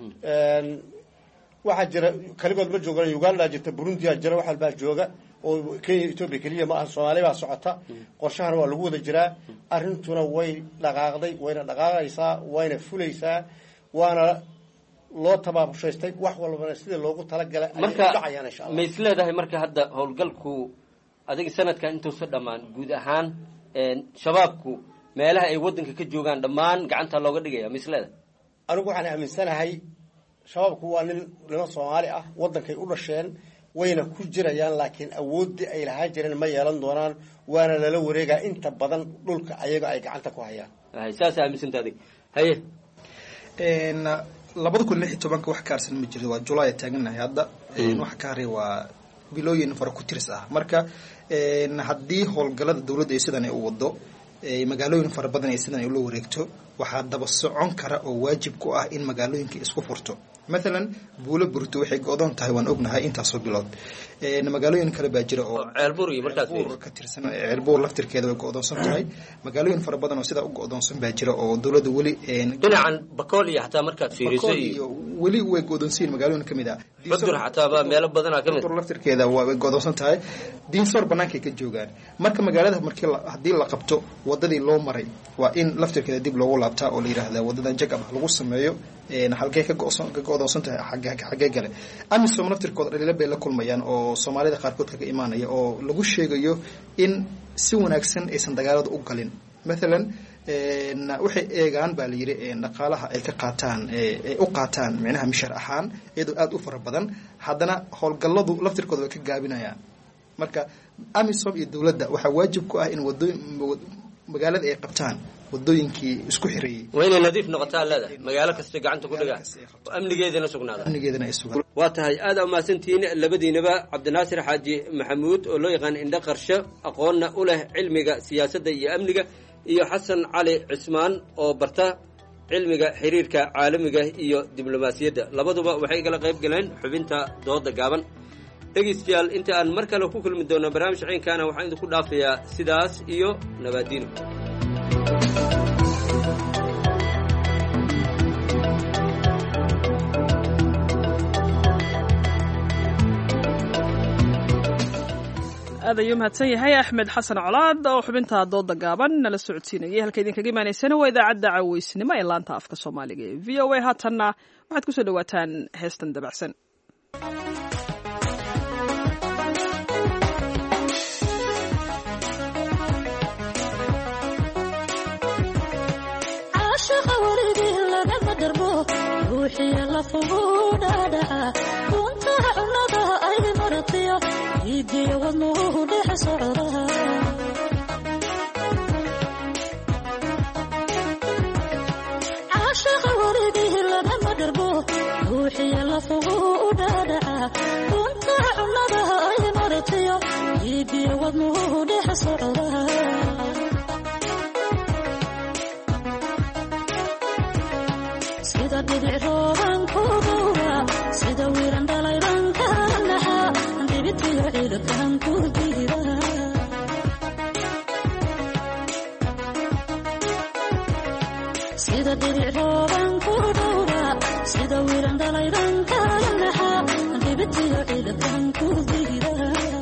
waxaa jira kaligood ma joogaan Uganda jirta Burundi jira wax walba jooga oo Kenya Ethiopia kaliya ma aha Soomaaliya baa socota qorshahana waa lagu wada jiraa arrintuna way dhaqaaqday wayna dhaqaaqaysaa wayna fulaysaa waana loo tabaabushaysta wax walba sida loogu talagalay ay dhacayaan insha Allah ma isleedahay marka hadda howlgalku adiga sanadka intuu soo dhamaan guud ahaan een shabaabku meelaha ay wadanka ka joogaan dhamaan gacanta looga dhigaya ma isleedahay anigu waxaan aaminsanahay shabaabku waa nin niman soomaali ah waddankay u dhasheen wayna ku jirayaan laakiin awooddii ay lahaa jireen ma yeelan doonaan waana lala wareegaa inta badan dhulka ayaga ay gacanta ku hayaan saas aaminsantaa adig haye labada kun lix iyo tobanka wax kaarsan ma jirto waa julaay taaganahay hadda wax ka haray waa bilooyin fara ku tiris ah marka haddii howlgalada dowladda ay sidan ay u wado magaalooyin fara badan ay sidan ay ula wareegto waxaa daba socon kara oo waajib ku ah in magaalooyinka isku furto مثلا buulo burto waxay go'doon tahay waan ognahay intaasoo bilood ee magaalooyin kale baa jira oo ceelbuur iyo markaas ka tirsan ceelbuur laftirkeeda way go'doonsan tahay magaalooyin fara badan oo sida u go'doonsan baa jira oo dawladda wali dhinacan bakool iyo xataa markaad fiiriso iyo wali way go'doonsiin magaalooyin kamid ah badur xataa ba meelo badan ah kamid laftirkeeda way go'doonsan tahay diinsor banaanka ka joogaan marka magaalada markii hadii la qabto wadadii loo maray waa in laftirkeeda dib loogu laabtaa oo la yiraahdaa wadadan jagab lagu sameeyo een halkee ka go'san ka go'doonsan tahay xagga xagga gale amisom naftirkooda dhaliilo bay la kulmayaan oo Soomaalida qaarkood kaga imaanaya oo lagu sheegayo in si wanaagsan aysan dagaalada u galin مثلا een waxay eegaan baa la yiri een dhaqaalaha ay ka qaataan ee u qaataan macnaha mishar ahaan iyadoo aad u fara badan haddana howlgalladu laftirkooda way ka gaabinayaan marka amisom iyo dawladda waxa waajib ku ah in wadooyin magaalada ay qabtaan wadooyinkii isku xireeyay wayna nadiif noqotaa leeda magaalo kasta gacanta ku dhiga amnigeedana sugnaada amnigeedana ay sugan waa tahay aad u maasantiin labadiinaba Cabdinaasir Xaaji Maxamuud oo loo yaqaan indha qarsho aqoonna u leh cilmiga siyaasadda iyo amniga iyo Xasan Cali Cismaan oo barta cilmiga xiriirka caalamiga iyo diblomaasiyadda labaduba waxay kala qayb galeen xubinta dooda gaaban dhegeystayaal inta aan mar kale ku kulmi doono barnaamij ciinkana waxaan idinku dhaafayaa sidaas iyo nabadiino aad ayuu mahadsan yahay axmed xasan colaad oo xubinta dooda gaaban nala socodsiinayay halka idinkaga imaanaysana waa idaacadda caweysnimo ee laanta afka soomaaliga ee v o a haatanna waxaad kusoo dhawaataan heestan dabacsan ruuxiya la fuguudhaadhaca runtaha cunnada ay maratiyo iidiyo wadnuhu dhex socdaha caashaqa weligii lagama dharbo ruuxiya la fuguudhaadhaca runtaha cunnada ay maratiyo iidiyo wadnuhu dhex socdaha sida dhibic rooban ku dhowra sida wiiran dhalaydan ka naxa dhibitiyo ciidakan ku diida sida dhibic rooban ku dhowra sida wiiran dhalaydan ka naxa dhibitiyo ciidakan ku diida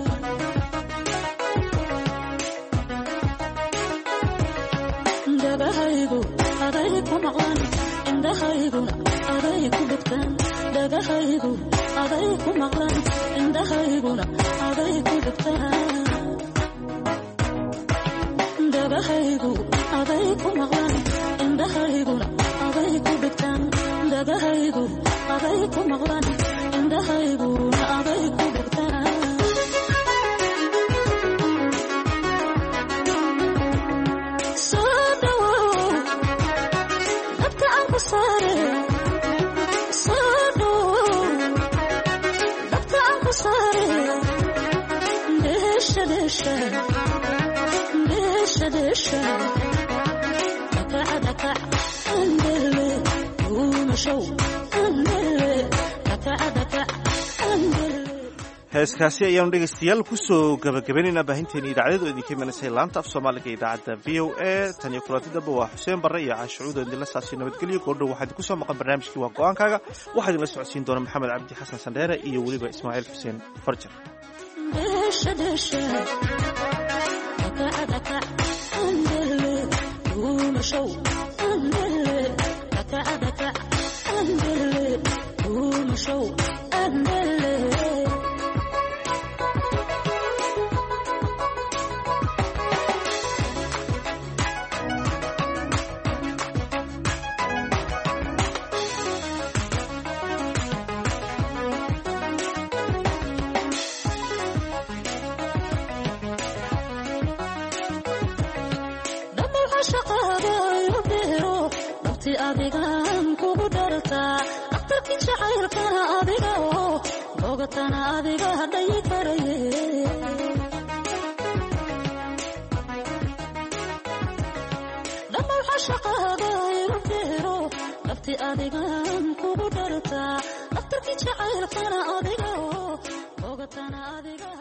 dabahaygu aday ku maqlan indhahayguna aday ku dhugtaan dhagahaygu aday ku maqlan indhahayguna aday ku dhugtaan dhagahaygu aday ku maqlan indhahayguna aday ku dhugtaan dhagahaygu aday ku maqlan indhahayguna aday ku dhugtaan heeskaasi ayaanu dhegaystayaal kusoo gabagabaynaynaa baahinteeni idaacadeed oo idinka imanaysay laanta af soomaaliga idaacadda v o a tan iyo kulanti damba waa xuseen barre iyo caashucuud oo idinla saasiyo nabadgelyo goordhow waxaa idinku soo maqan barnaamijkii waa go-aankaaga waxaa idinla socodsiin doona maxamed cabdi xasan sandheere iyo weliba ismaaciil xuseen farjar ogatana adiga hadhay karaye dhammaw xashaqaada irubeero nafti adigan kugu dhartaa naftarki jacaylkana adiga ogatana adiga